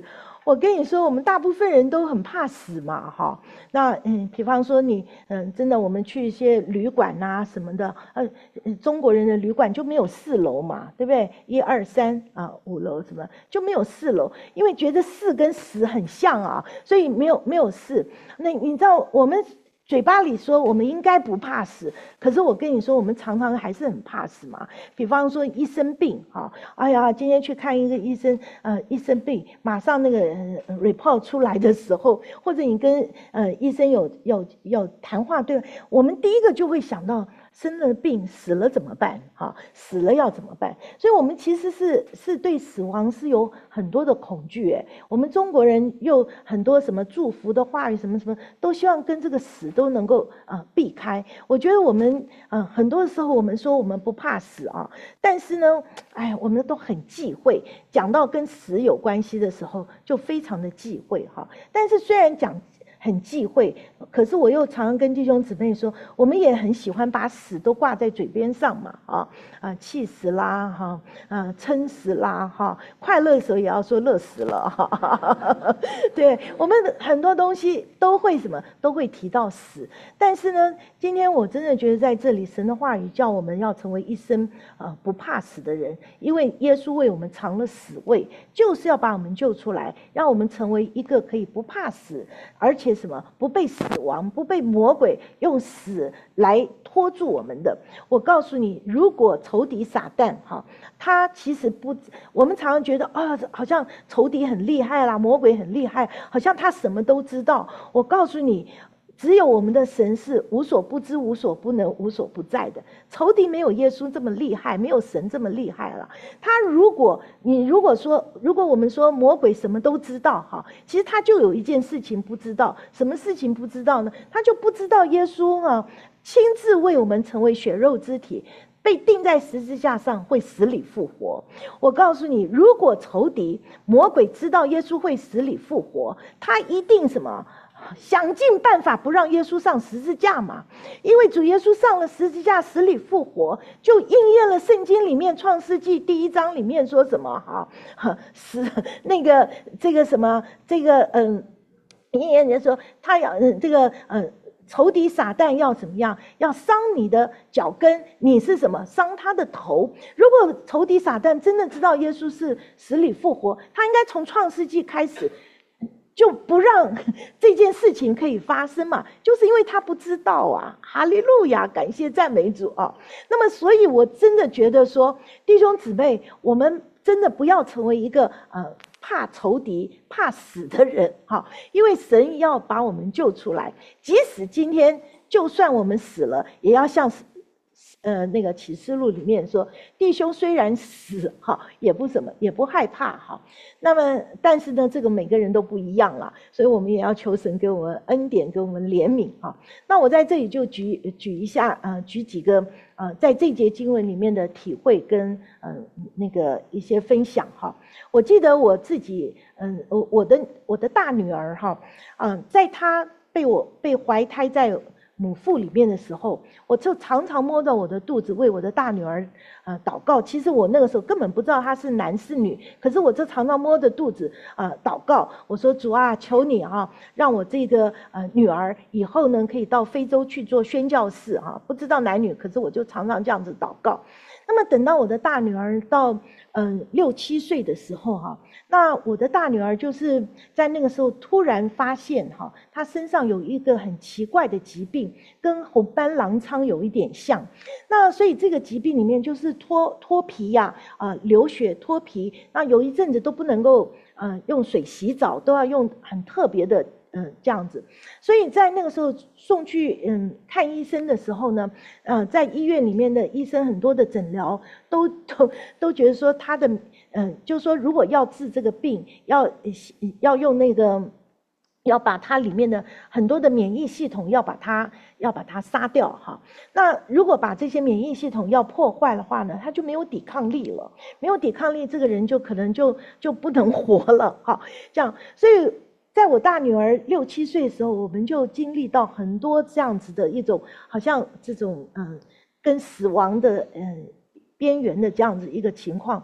我跟你说，我们大部分人都很怕死嘛，哈。那嗯，比方说你嗯，真的我们去一些旅馆啊什么的，呃，中国人的旅馆就没有四楼嘛，对不对？一二三啊，五楼什么就没有四楼，因为觉得四跟十很像啊，所以没有没有四。那你知道我们嘴巴里说我们应该不怕死，可是我跟你说，我们常常还是很怕死嘛。比方说一生病，哈，哎呀，今天去看一个医生，呃，一生病，马上那个、呃、report 出来的时候，或者你跟呃医生有有有谈话，对，我们第一个就会想到。生了病死了怎么办？哈，死了要怎么办？所以，我们其实是是对死亡是有很多的恐惧。哎，我们中国人又很多什么祝福的话语，什么什么，都希望跟这个死都能够呃避开。我觉得我们呃很多的时候，我们说我们不怕死啊，但是呢，哎，我们都很忌讳，讲到跟死有关系的时候，就非常的忌讳哈。但是虽然讲。很忌讳，可是我又常常跟弟兄姊妹说，我们也很喜欢把死都挂在嘴边上嘛，啊啊，气死啦，哈，啊，撑死啦，哈，快乐的时候也要说乐死了，哈，对，我们很多东西都会什么，都会提到死，但是呢，今天我真的觉得在这里，神的话语叫我们要成为一生呃不怕死的人，因为耶稣为我们尝了死味，就是要把我们救出来，让我们成为一个可以不怕死，而且。什么不被死亡、不被魔鬼用死来拖住我们的？我告诉你，如果仇敌撒旦哈，他其实不，我们常常觉得啊、哦，好像仇敌很厉害啦，魔鬼很厉害，好像他什么都知道。我告诉你。只有我们的神是无所不知、无所不能、无所不在的。仇敌没有耶稣这么厉害，没有神这么厉害了。他如果你如果说，如果我们说魔鬼什么都知道哈，其实他就有一件事情不知道，什么事情不知道呢？他就不知道耶稣啊亲自为我们成为血肉之体。被钉在十字架上会死里复活。我告诉你，如果仇敌魔鬼知道耶稣会死里复活，他一定什么？想尽办法不让耶稣上十字架嘛，因为主耶稣上了十字架死里复活，就应验了圣经里面创世纪第一章里面说什么哈，死那个这个什么这个嗯，应验人说他要嗯这个嗯。仇敌撒旦要怎么样？要伤你的脚跟，你是什么？伤他的头。如果仇敌撒旦真的知道耶稣是死里复活，他应该从创世纪开始就不让这件事情可以发生嘛，就是因为他不知道啊。哈利路亚，感谢赞美主啊。那么，所以我真的觉得说，弟兄姊妹，我们真的不要成为一个呃。怕仇敌、怕死的人，哈，因为神要把我们救出来。即使今天，就算我们死了，也要像呃那个启示录里面说，弟兄虽然死，哈，也不什么，也不害怕，哈。那么，但是呢，这个每个人都不一样啦，所以我们也要求神给我们恩典，给我们怜悯，哈。那我在这里就举举一下，呃，举几个。呃，在这节经文里面的体会跟呃那个一些分享哈，我记得我自己，嗯，我我的我的大女儿哈，嗯，在她被我被怀胎在母腹里面的时候，我就常常摸到我的肚子，为我的大女儿呃祷告。其实我那个时候根本不知道她是男是女，可是我就常常摸着肚子呃祷告。我说主啊，求你啊，让我这个呃女儿以后呢可以到非洲去做宣教士哈，不知道男女，可是我就常常这样子祷告。那么等到我的大女儿到嗯六七岁的时候哈，那我的大女儿就是在那个时候突然发现哈，她身上有一个很奇怪的疾病，跟红斑狼疮有一点像。那所以这个疾病里面就是脱脱皮呀、啊，呃流血脱皮，那有一阵子都不能够呃用水洗澡，都要用很特别的。嗯，这样子，所以在那个时候送去嗯看医生的时候呢，呃，在医院里面的医生很多的诊疗都都都觉得说他的嗯，就是说如果要治这个病，要要用那个。要把它里面的很多的免疫系统要把它要把它杀掉哈，那如果把这些免疫系统要破坏的话呢，他就没有抵抗力了，没有抵抗力，这个人就可能就就不能活了哈，这样，所以。在我大女儿六七岁的时候，我们就经历到很多这样子的一种，好像这种嗯，跟死亡的嗯边缘的这样子一个情况。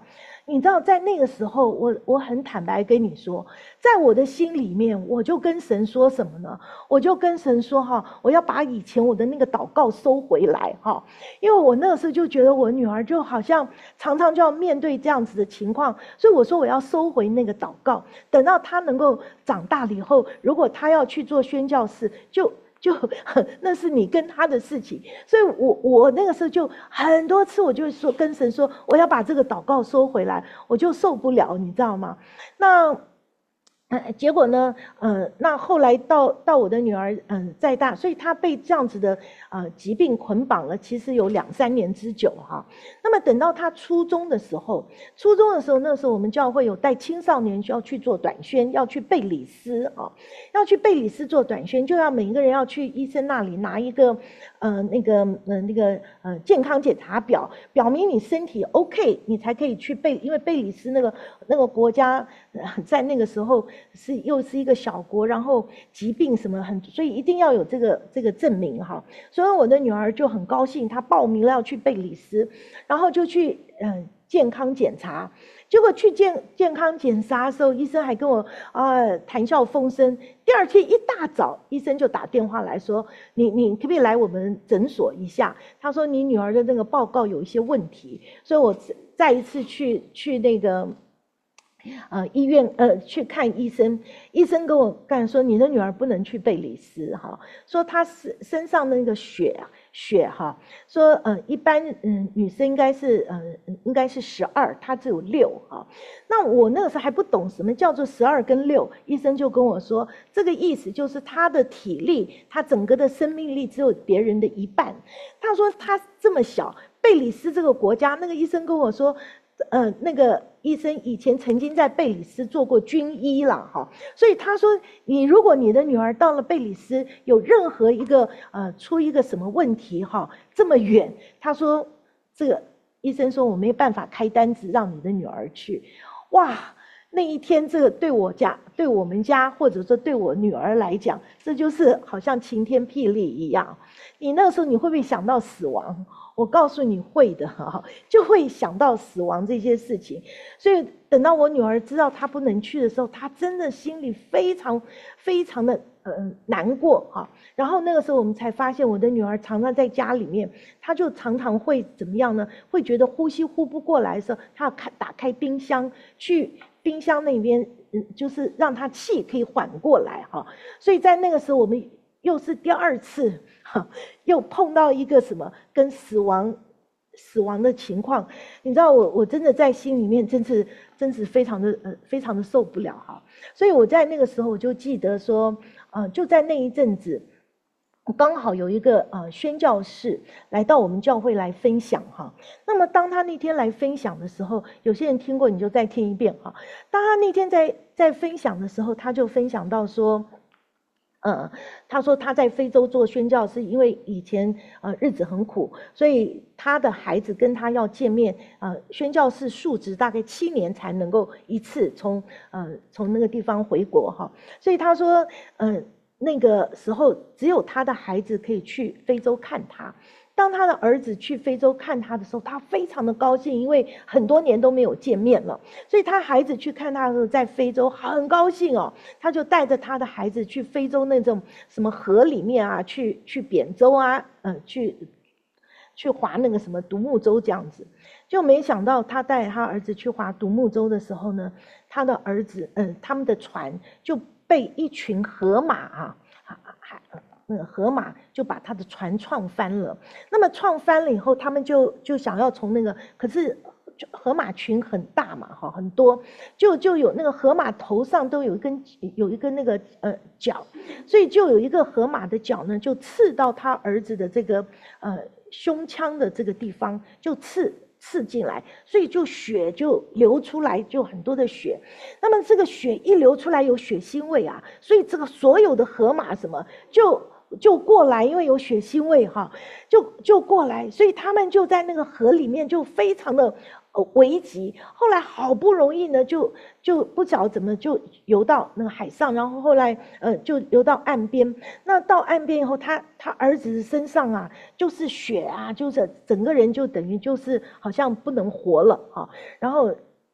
你知道，在那个时候，我我很坦白跟你说，在我的心里面，我就跟神说什么呢？我就跟神说哈，我要把以前我的那个祷告收回来哈，因为我那个时候就觉得我女儿就好像常常就要面对这样子的情况，所以我说我要收回那个祷告，等到她能够长大了以后，如果她要去做宣教士，就。就那是你跟他的事情，所以我我那个时候就很多次，我就说跟神说，我要把这个祷告收回来，我就受不了，你知道吗？那。呃，结果呢？呃，那后来到到我的女儿，嗯、呃，再大，所以她被这样子的呃疾病捆绑了，其实有两三年之久哈。那么等到她初中的时候，初中的时候，那时候我们教会有带青少年需要去做短宣，要去贝里斯啊，要去贝里斯做短宣，就要每一个人要去医生那里拿一个呃那个呃那个呃健康检查表，表明你身体 OK， 你才可以去贝，因为贝里斯那个那个国家、呃、在那个时候。是又是一个小国，然后疾病什么很，所以一定要有这个这个证明哈。所以我的女儿就很高兴，她报名了要去贝里斯，然后就去嗯、呃、健康检查。结果去健健康检查的时候，医生还跟我啊、呃、谈笑风生。第二天一大早，医生就打电话来说：“你你可不可以来我们诊所一下？”他说：“你女儿的那个报告有一些问题。”所以我再一次去去那个。呃，医院呃去看医生，医生跟我干说你的女儿不能去贝里斯哈，说她身身上那个血啊血哈，说呃一般嗯女生应该是呃应该是十二，她只有六哈。那我那个时候还不懂什么叫做十二跟六，医生就跟我说这个意思就是她的体力，她整个的生命力只有别人的一半。他说她这么小，贝里斯这个国家，那个医生跟我说。呃，那个医生以前曾经在贝里斯做过军医了哈，所以他说，你如果你的女儿到了贝里斯有任何一个呃出一个什么问题哈，这么远，他说这个医生说我没办法开单子让你的女儿去，哇，那一天这个对我家对我们家或者说对我女儿来讲，这就是好像晴天霹雳一样。你那个时候你会不会想到死亡？我告诉你会的哈，就会想到死亡这些事情。所以等到我女儿知道她不能去的时候，她真的心里非常非常的呃难过哈。然后那个时候我们才发现，我的女儿常常在家里面，她就常常会怎么样呢？会觉得呼吸呼不过来的时候，她要开打开冰箱，去冰箱那边，嗯，就是让她气可以缓过来哈。所以在那个时候，我们又是第二次。又碰到一个什么跟死亡死亡的情况，你知道我我真的在心里面真是真是非常的呃非常的受不了哈，所以我在那个时候我就记得说，呃就在那一阵子，刚好有一个呃宣教士来到我们教会来分享哈，那么当他那天来分享的时候，有些人听过你就再听一遍哈，当他那天在在分享的时候，他就分享到说。嗯，他说他在非洲做宣教是因为以前呃日子很苦，所以他的孩子跟他要见面，呃，宣教士述职大概七年才能够一次从呃从那个地方回国哈，所以他说，嗯、呃，那个时候只有他的孩子可以去非洲看他。当他的儿子去非洲看他的时候，他非常的高兴，因为很多年都没有见面了，所以他孩子去看他的时候，在非洲很高兴哦，他就带着他的孩子去非洲那种什么河里面啊，去去扁舟啊，呃，去去划那个什么独木舟这样子，就没想到他带他儿子去划独木舟的时候呢，他的儿子，嗯、呃，他们的船就被一群河马啊，还。那个河马就把他的船撞翻了，那么撞翻了以后，他们就就想要从那个，可是河马群很大嘛，哈，很多，就就有那个河马头上都有一根有一根那个呃角，所以就有一个河马的角呢，就刺到他儿子的这个呃胸腔的这个地方，就刺。刺进来，所以就血就流出来，就很多的血。那么这个血一流出来，有血腥味啊，所以这个所有的河马什么就就过来，因为有血腥味哈，就就过来，所以他们就在那个河里面就非常的呃危急。后来好不容易呢，就就不晓得怎么就游到那个海上，然后后来呃就游到岸边。那到岸边以后，他他儿子身上啊就是血啊，就是整个人就等于就是好像不能活了哈。然后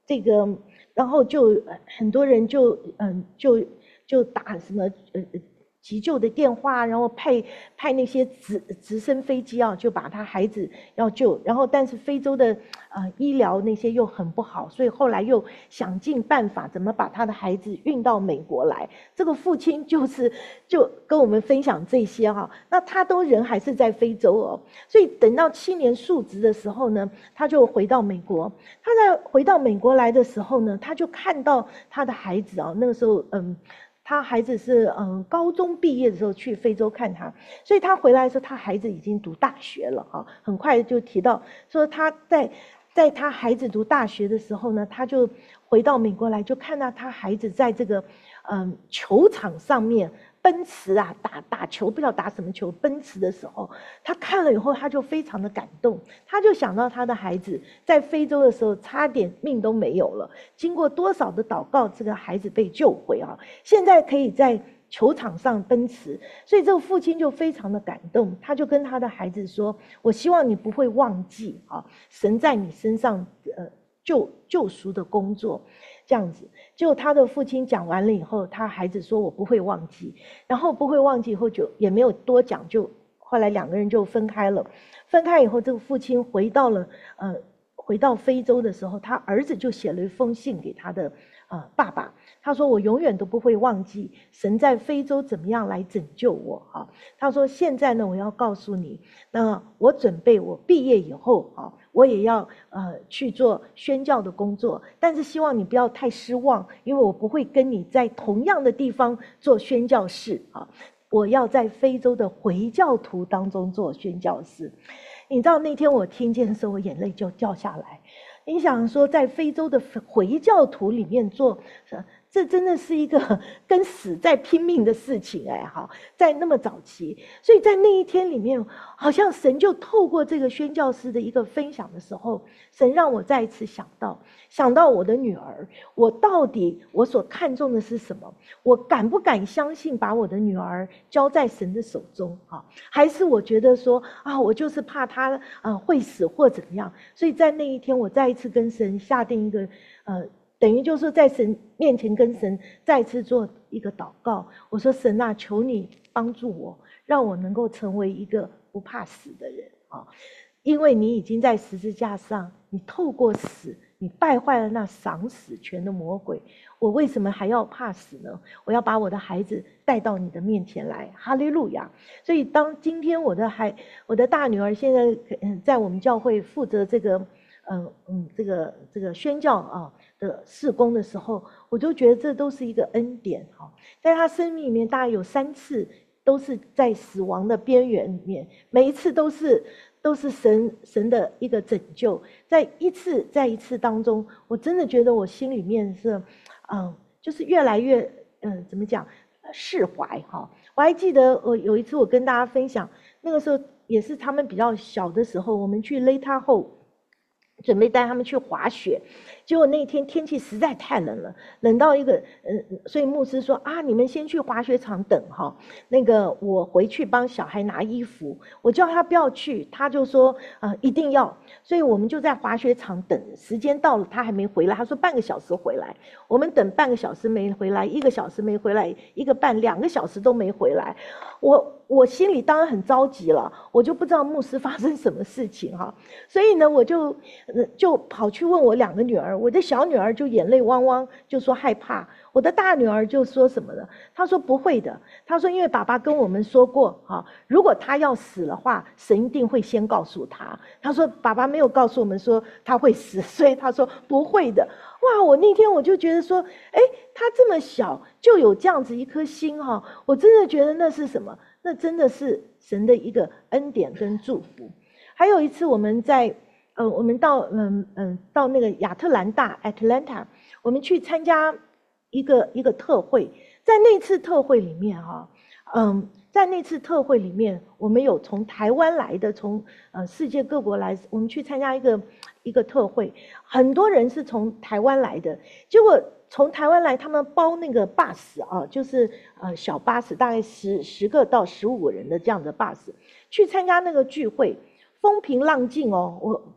这个，然后就很多人就嗯就就打什么呃急救的电话，然后派派那些直直升飞机啊，就把他孩子要救，然后但是非洲的呃医疗那些又很不好，所以后来又想尽办法怎么把他的孩子运到美国来。这个父亲就是就跟我们分享这些哈、啊，那他都人还是在非洲哦，所以等到七年述职的时候呢，他就回到美国。他在回到美国来的时候呢，他就看到他的孩子啊，那个时候嗯。他孩子是嗯高中毕业的时候去非洲看他，所以他回来的时候，他孩子已经读大学了哈。很快就提到说他在在他孩子读大学的时候呢，他就回到美国来，就看到他孩子在这个嗯球场上面奔驰啊，打打球，不知道打什么球，奔驰的时候，他看了以后，他就非常的感动，他就想到他的孩子在非洲的时候差点命都没有了，经过多少的祷告，这个孩子被救回啊，现在可以在球场上奔驰，所以这个父亲就非常的感动，他就跟他的孩子说：“我希望你不会忘记啊，神在你身上呃救救赎的工作。”这样子，结果他的父亲讲完了以后，他孩子说：“我不会忘记。”然后不会忘记以后就也没有多讲，就后来两个人就分开了。分开以后，这个父亲回到了呃回到非洲的时候，他儿子就写了一封信给他的呃爸爸，他说：“我永远都不会忘记神在非洲怎么样来拯救我啊。”他说：“现在呢，我要告诉你，那我准备我毕业以后啊。”我也要呃去做宣教的工作，但是希望你不要太失望，因为我不会跟你在同样的地方做宣教士啊，我要在非洲的回教徒当中做宣教士。你知道那天我听见的时候，我眼泪就掉下来。你想说，在非洲的回教徒里面做，这真的是一个跟死在拼命的事情哎，哈，在那么早期，所以在那一天里面，好像神就透过这个宣教师的一个分享的时候，神让我再一次想到，想到我的女儿，我到底我所看重的是什么？我敢不敢相信把我的女儿交在神的手中啊？还是我觉得说啊，我就是怕她呃会死或怎么样？所以在那一天，我再一次跟神下定一个呃。等于就是在神面前跟神再次做一个祷告，我说神啊，求你帮助我，让我能够成为一个不怕死的人啊！因为你已经在十字架上，你透过死，你败坏了那赏死权的魔鬼，我为什么还要怕死呢？我要把我的孩子带到你的面前来，哈利路亚！所以当今天我的孩，我的大女儿现在嗯在我们教会负责这个。嗯嗯，这个这个宣教啊的事工的时候，我就觉得这都是一个恩典哈。在他生命里面，大概有三次都是在死亡的边缘里面，每一次都是都是神神的一个拯救。在一次在一次当中，我真的觉得我心里面是，嗯，就是越来越嗯，怎么讲释怀哈。我还记得我有一次我跟大家分享，那个时候也是他们比较小的时候，我们去雷塔后。准备带他们去滑雪，结果那天天气实在太冷了，冷到一个，呃，所以牧师说啊，你们先去滑雪场等哈，那个我回去帮小孩拿衣服。我叫他不要去，他就说呃一定要，所以我们就在滑雪场等，时间到了他还没回来，他说半个小时回来，我们等半个小时没回来，一个小时没回来，一个半两个小时都没回来，我我心里当然很着急了，我就不知道牧师发生什么事情哈，所以呢我就。就跑去问我两个女儿，我的小女儿就眼泪汪汪，就说害怕。我的大女儿就说什么呢？她说不会的，她说因为爸爸跟我们说过哈，如果他要死的话，神一定会先告诉他。她说爸爸没有告诉我们说他会死，所以她说不会的。哇，我那天我就觉得说，哎，他这么小就有这样子一颗心哈，我真的觉得那是什么？那真的是神的一个恩典跟祝福。还有一次我们在。呃，我们到嗯嗯到那个亚特兰大 Atlanta， 我们去参加一个一个特会，在那次特会里面哈、啊，嗯，在那次特会里面，我们有从台湾来的，从呃世界各国来，我们去参加一个一个特会，很多人是从台湾来的，结果从台湾来，他们包那个 bus 啊，就是呃小巴士，大概十十个到十五个人的这样的 bus， 去参加那个聚会。风平浪静哦，我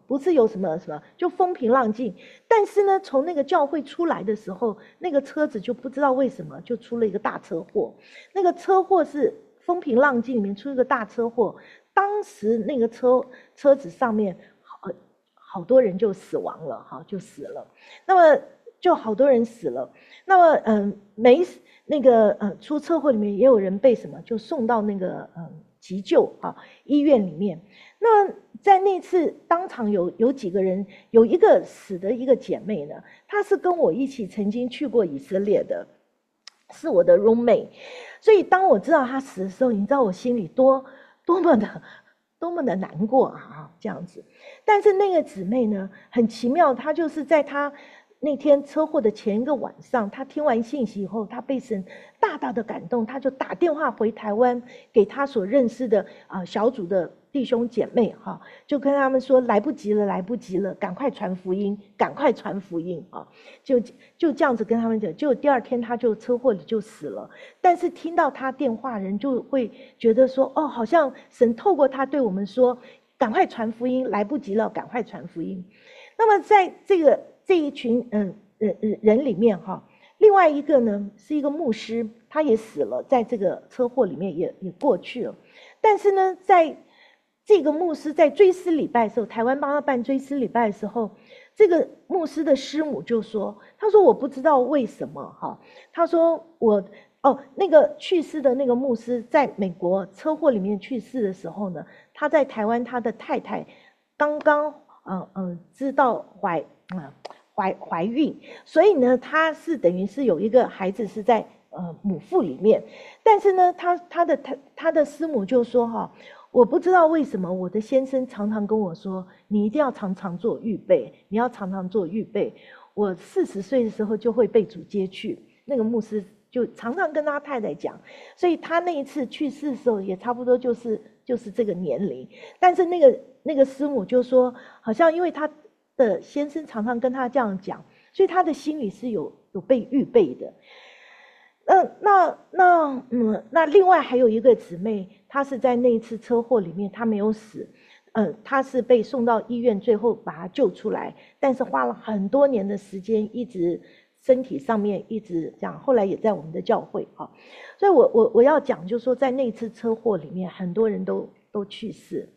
不是有什么什么，就风平浪静。但是呢，从那个教会出来的时候，那个车子就不知道为什么就出了一个大车祸。那个车祸是风平浪静里面出一个大车祸，当时那个车车子上面好好多人就死亡了哈，就死了。那么就好多人死了。那么嗯，没那个呃出车祸里面也有人被什么就送到那个嗯急救啊医院里面。那在那次当场有有几个人，有一个死的一个姐妹呢，她是跟我一起曾经去过以色列的，是我的 roommate。所以当我知道她死的时候，你知道我心里多多么的多么的难过啊，这样子。但是那个姊妹呢，很奇妙，她就是在她那天车祸的前一个晚上，她听完信息以后，她被神大大的感动，她就打电话回台湾，给她所认识的啊、呃、小组的弟兄姐妹哈，就跟他们说来不及了，来不及了，赶快传福音，赶快传福音啊！就就这样子跟他们讲。结果第二天他就车祸里就死了。但是听到他电话，人就会觉得说，哦，好像神透过他对我们说，赶快传福音，来不及了，赶快传福音。那么在这个这一群嗯人人里面哈，另外一个呢是一个牧师，他也死了，在这个车祸里面也也过去了。但是呢，在这个牧师在追思礼拜的时候，台湾帮他办追思礼拜的时候，这个牧师的师母就说：“他说我不知道为什么哈，他说我哦那个去世的那个牧师在美国车祸里面去世的时候呢，他在台湾他的太太刚刚呃呃知道怀啊怀怀孕，所以呢他是等于是有一个孩子是在呃母腹里面，但是呢他他的他他的师母就说哈。”我不知道为什么我的先生常常跟我说，你一定要常常做预备，你要常常做预备。我四十岁的时候就会被主接去，那个牧师就常常跟他太太讲，所以他那一次去世的时候也差不多就是就是这个年龄。但是那个那个师母就说，好像因为他的先生常常跟他这样讲，所以他的心里是有有被预备的。呃，那那嗯，那另外还有一个姊妹，她是在那一次车祸里面，她没有死，呃，她是被送到医院，最后把她救出来，但是花了很多年的时间，一直身体上面一直这样，后来也在我们的教会啊，所以我我我要讲，就是说在那次车祸里面，很多人都都去世。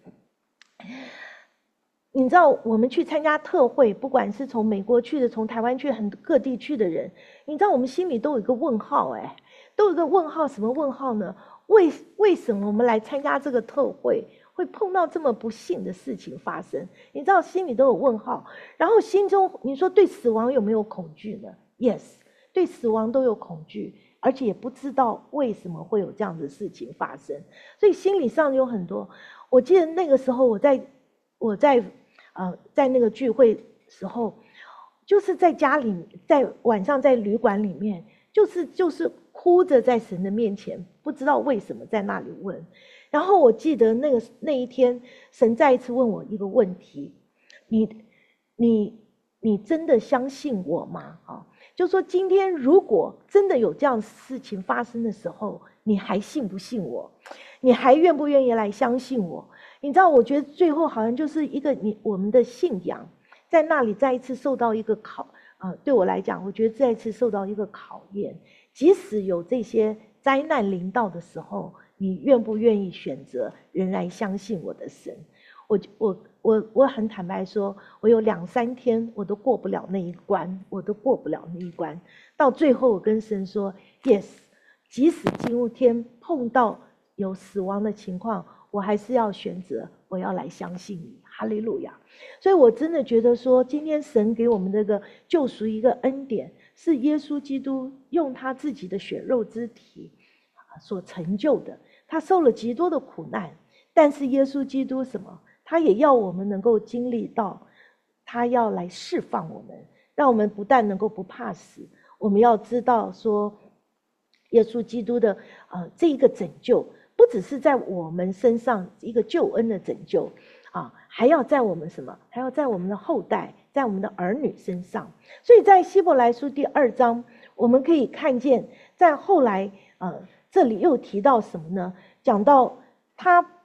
你知道我们去参加特会，不管是从美国去的，从台湾去，很各地去的人，你知道我们心里都有一个问号，哎，都有一个问号，什么问号呢？为为什么我们来参加这个特会，会碰到这么不幸的事情发生？你知道心里都有问号，然后心中你说对死亡有没有恐惧呢 ？Yes， 对死亡都有恐惧，而且也不知道为什么会有这样的事情发生，所以心理上有很多。我记得那个时候我在我在。呃，在那个聚会时候，就是在家里，在晚上在旅馆里面，就是就是哭着在神的面前，不知道为什么在那里问。然后我记得那个那一天，神再一次问我一个问题：你你你真的相信我吗？啊，就说今天如果真的有这样事情发生的时候，你还信不信我？你还愿不愿意来相信我？你知道，我觉得最后好像就是一个你我们的信仰在那里再一次受到一个考啊、呃，对我来讲，我觉得再一次受到一个考验。即使有这些灾难临到的时候，你愿不愿意选择仍然相信我的神？我我我我很坦白说，我有两三天我都过不了那一关，我都过不了那一关。到最后，我跟神说 ，yes， 即使今天碰到有死亡的情况。我还是要选择，我要来相信你，哈利路亚！所以我真的觉得说，今天神给我们这个救赎一个恩典，是耶稣基督用他自己的血肉之体所成就的。他受了极多的苦难，但是耶稣基督什么？他也要我们能够经历到，他要来释放我们，让我们不但能够不怕死，我们要知道说，耶稣基督的呃这一个拯救。不只是在我们身上一个救恩的拯救啊，还要在我们什么？还要在我们的后代，在我们的儿女身上。所以在希伯来书第二章，我们可以看见，在后来呃，这里又提到什么呢？讲到他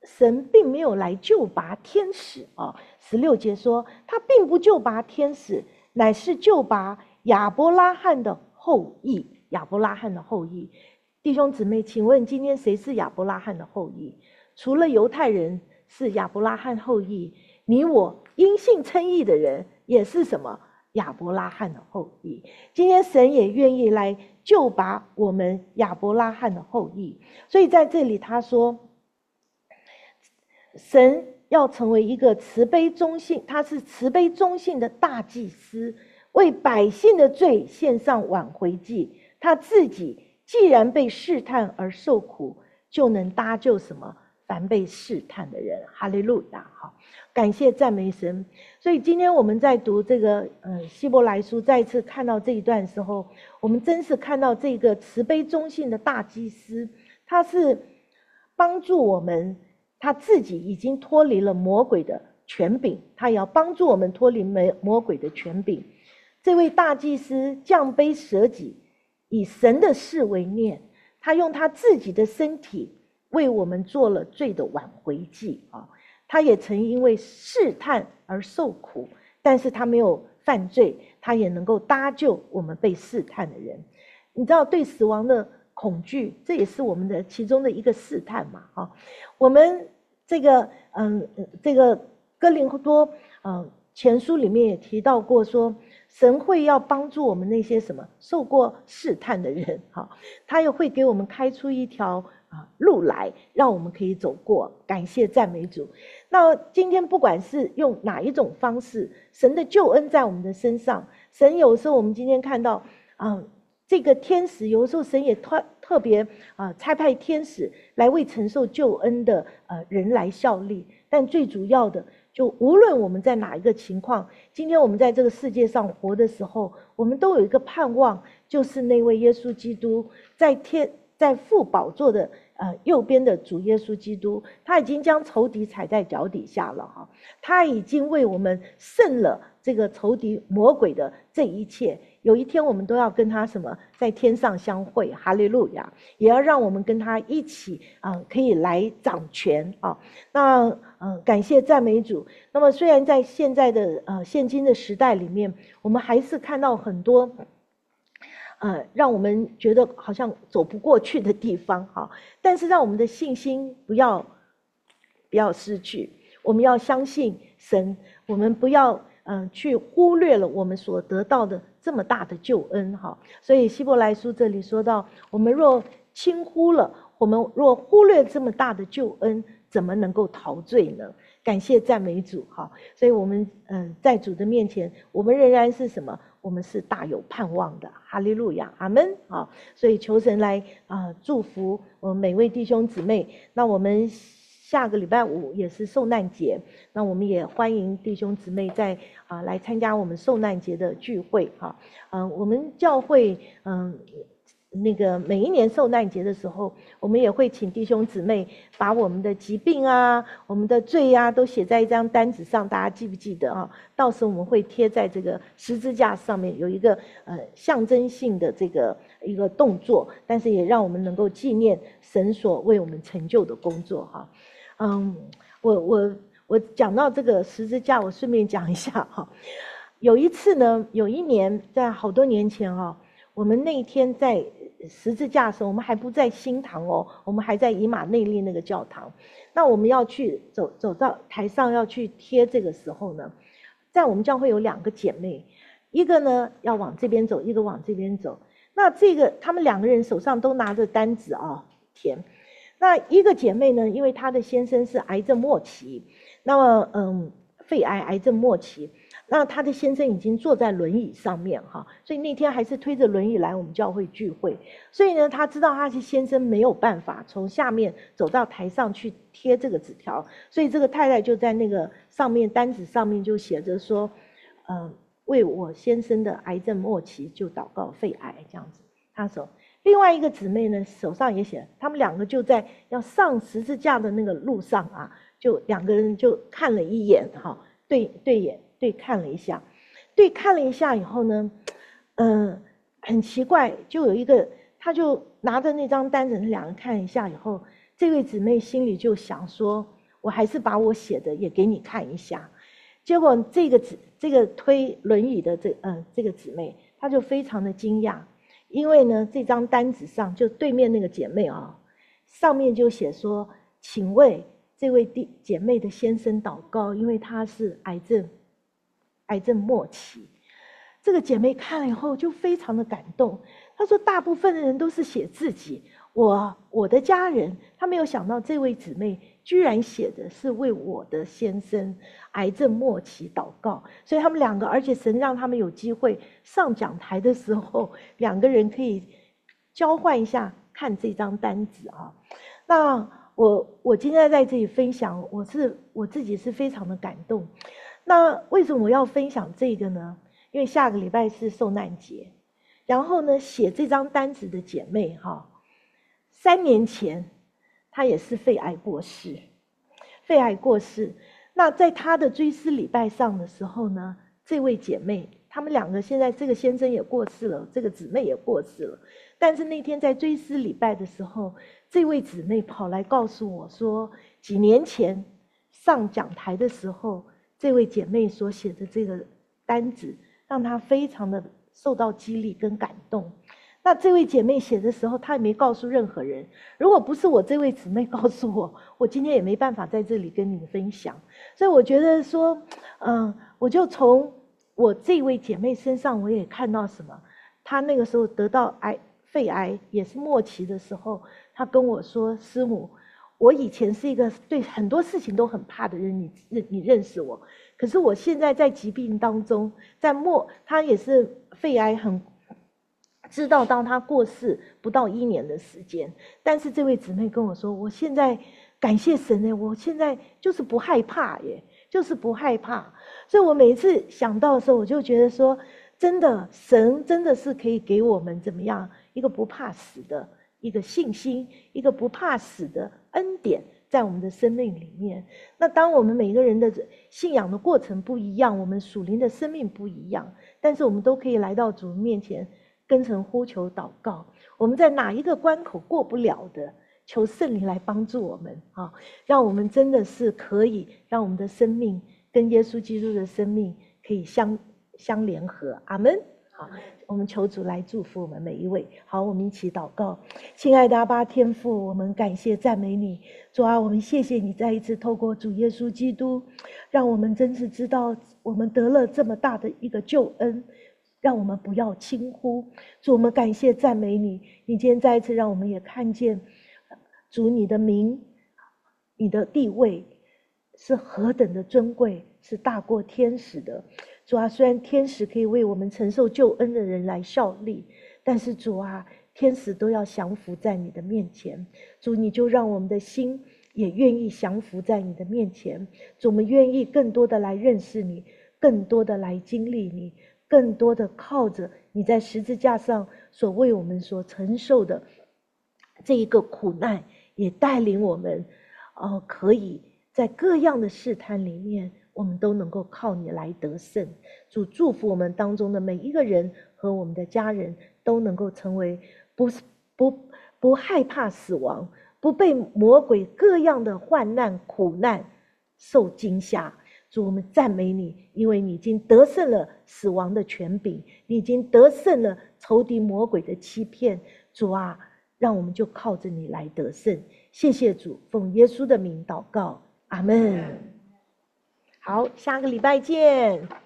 神并没有来救拔天使啊。十六节说，他并不救拔天使，乃是救拔亚伯拉罕的后裔。亚伯拉罕的后裔，弟兄姊妹，请问今天谁是亚伯拉罕的后裔？除了犹太人是亚伯拉罕后裔，你我因信称义的人也是什么？亚伯拉罕的后裔。今天神也愿意来救拔我们亚伯拉罕的后裔。所以在这里他说，神要成为一个慈悲忠信，他是慈悲忠信的大祭司，为百姓的罪献上挽回祭。他自己既然被试探而受苦，就能搭救什么？凡被试探的人。哈利路亚！好，感谢赞美神。所以今天我们在读这个呃希伯来书，再一次看到这一段的时候，我们真是看到这个慈悲忠信的大祭司，他是帮助我们，他自己已经脱离了魔鬼的权柄，他也要帮助我们脱离魔鬼的权柄。这位大祭司降卑舍己，以神的事为念，他用他自己的身体为我们做了罪的挽回祭啊！他也曾因为试探而受苦，但是他没有犯罪，他也能够搭救我们被试探的人。你知道，对死亡的恐惧，这也是我们的其中的一个试探嘛！哈，我们这个嗯，这个哥林多嗯前书里面也提到过说，神会要帮助我们那些什么受过试探的人，哈，他又会给我们开出一条啊路来，让我们可以走过。感谢赞美主。那今天不管是用哪一种方式，神的救恩在我们的身上。神有时候我们今天看到啊，这个天使有时候神也特特别啊差派天使来为承受救恩的呃人来效力。但最主要的，就无论我们在哪一个情况，今天我们在这个世界上活的时候，我们都有一个盼望，就是那位耶稣基督在天在父宝座的呃右边的主耶稣基督，他已经将仇敌踩在脚底下了哈，他已经为我们胜了这个仇敌魔鬼的这一切。有一天我们都要跟他什么在天上相会，哈利路亚！也要让我们跟他一起啊、呃，可以来掌权啊。那嗯、呃，感谢赞美主。那么虽然在现在的呃现今的时代里面，我们还是看到很多呃让我们觉得好像走不过去的地方哈，但是让我们的信心不要不要失去，我们要相信神，我们不要嗯、呃、去忽略了我们所得到的这么大的救恩哈。所以希伯来书这里说到，我们若轻忽了，我们若忽略这么大的救恩，怎么能够陶醉呢？感谢赞美主哈。所以我们嗯、呃、在主的面前，我们仍然是什么？我们是大有盼望的，哈利路亚，阿们啊！所以求神来啊、呃、祝福我们每位弟兄姊妹。那我们下个礼拜五也是受难节，那我们也欢迎弟兄姊妹在啊、呃、来参加我们受难节的聚会哈。嗯、呃，我们教会嗯。呃那个每一年受难节的时候，我们也会请弟兄姊妹把我们的疾病啊、我们的罪啊都写在一张单子上，大家记不记得啊？到时候我们会贴在这个十字架上面，有一个呃象征性的这个一个动作，但是也让我们能够纪念神所为我们成就的工作哈。嗯，我我我讲到这个十字架，我顺便讲一下哈。有一次呢，有一年在好多年前哈，我们那一天在十字架的时候，我们还不在新堂哦，我们还在以马内利那个教堂。那我们要去走走到台上要去贴这个时候呢，在我们教会有两个姐妹，一个呢要往这边走，一个往这边走。那这个他们两个人手上都拿着单子啊填。那一个姐妹呢，因为她的先生是癌症末期，那么嗯，肺癌癌症末期。那他的先生已经坐在轮椅上面哈，所以那天还是推着轮椅来我们教会聚会。所以呢，他知道他的先生没有办法从下面走到台上去贴这个纸条，所以这个太太就在那个上面单子上面就写着说，呃，为我先生的癌症末期就祷告肺癌这样子。他说，另外一个姊妹呢手上也写，他们两个就在要上十字架的那个路上啊，就两个人就看了一眼哈，对对眼。对看了一下，对看了一下以后呢，嗯、呃，很奇怪，就有一个，他就拿着那张单子，两人看一下以后，这位姊妹心里就想说， 我还是把我写的也给你看一下。结果这个姊这个推轮椅的这嗯、呃、这个姊妹，她就非常的惊讶，因为呢这张单子上就对面那个姐妹啊，上面就写说，请为这位弟姐妹的先生祷告，因为他是癌症，癌症末期。这个姐妹看了以后就非常的感动，她说大部分的人都是写自己，我我的家人，她没有想到这位姊妹居然写的是为我的先生癌症末期祷告，所以他们两个，而且神让他们有机会上讲台的时候，两个人可以交换一下看这张单子啊。那我我今天在这里分享，我是我自己是非常的感动。那为什么我要分享这个呢？因为下个礼拜是受难节，然后呢，写这张单子的姐妹哈，三年前她也是肺癌过世，肺癌过世。那在她的追思礼拜上的时候呢，这位姐妹，他们两个现在这个先生也过世了，这个姊妹也过世了。但是那天在追思礼拜的时候，这位姊妹跑来告诉我说，几年前上讲台的时候，这位姐妹所写的这个单子，让她非常的受到激励跟感动。那这位姐妹写的时候，她也没告诉任何人。如果不是我这位姊妹告诉我，我今天也没办法在这里跟你们分享。所以我觉得说，嗯，我就从我这位姐妹身上，我也看到什么。她那个时候得到癌肺癌，也是末期的时候，她跟我说：“师母，我以前是一个对很多事情都很怕的人，你认你认识我。可是我现在在疾病当中，在末，她也是肺癌很。”知道到他过世不到一年的时间，但是这位姊妹跟我说，我现在感谢神耶，我现在就是不害怕耶，就是不害怕。所以我每一次想到的时候，我就觉得说，真的，神真的是可以给我们怎么样一个不怕死的一个信心，一个不怕死的恩典在我们的生命里面。那当我们每个人的信仰的过程不一样，我们属灵的生命不一样，但是我们都可以来到主面前，跟神呼求祷告。我们在哪一个关口过不了的，求圣灵来帮助我们啊，让我们真的是可以让我们的生命跟耶稣基督的生命可以相相联合。阿们。好，我们求主来祝福我们每一位。好，我们一起祷告。亲爱的阿爸天父，我们感谢赞美你。主啊，我们谢谢你再一次透过主耶稣基督，让我们真是知道我们得了这么大的一个救恩，让我们不要轻忽。主，我们感谢赞美你，你今天再一次让我们也看见主你的名，你的地位是何等的尊贵，是大过天使的。主啊，虽然天使可以为我们承受救恩的人来效力，但是主啊，天使都要降服在你的面前。主，你就让我们的心也愿意降服在你的面前。主，我们愿意更多的来认识你，更多的来经历你，更多的靠着你在十字架上所为我们所承受的这一个苦难，也带领我们呃，可以在各样的试探里面，我们都能够靠你来得胜。主，祝福我们当中的每一个人和我们的家人都能够成为不不不害怕死亡，不被魔鬼各样的患难苦难受惊吓。主，我们赞美你，因为你已经得胜了死亡的权柄，你已经得胜了仇敌魔鬼的欺骗。主啊，让我们就靠着你来得胜。谢谢主，奉耶稣的名祷告，阿们。好，下个礼拜见。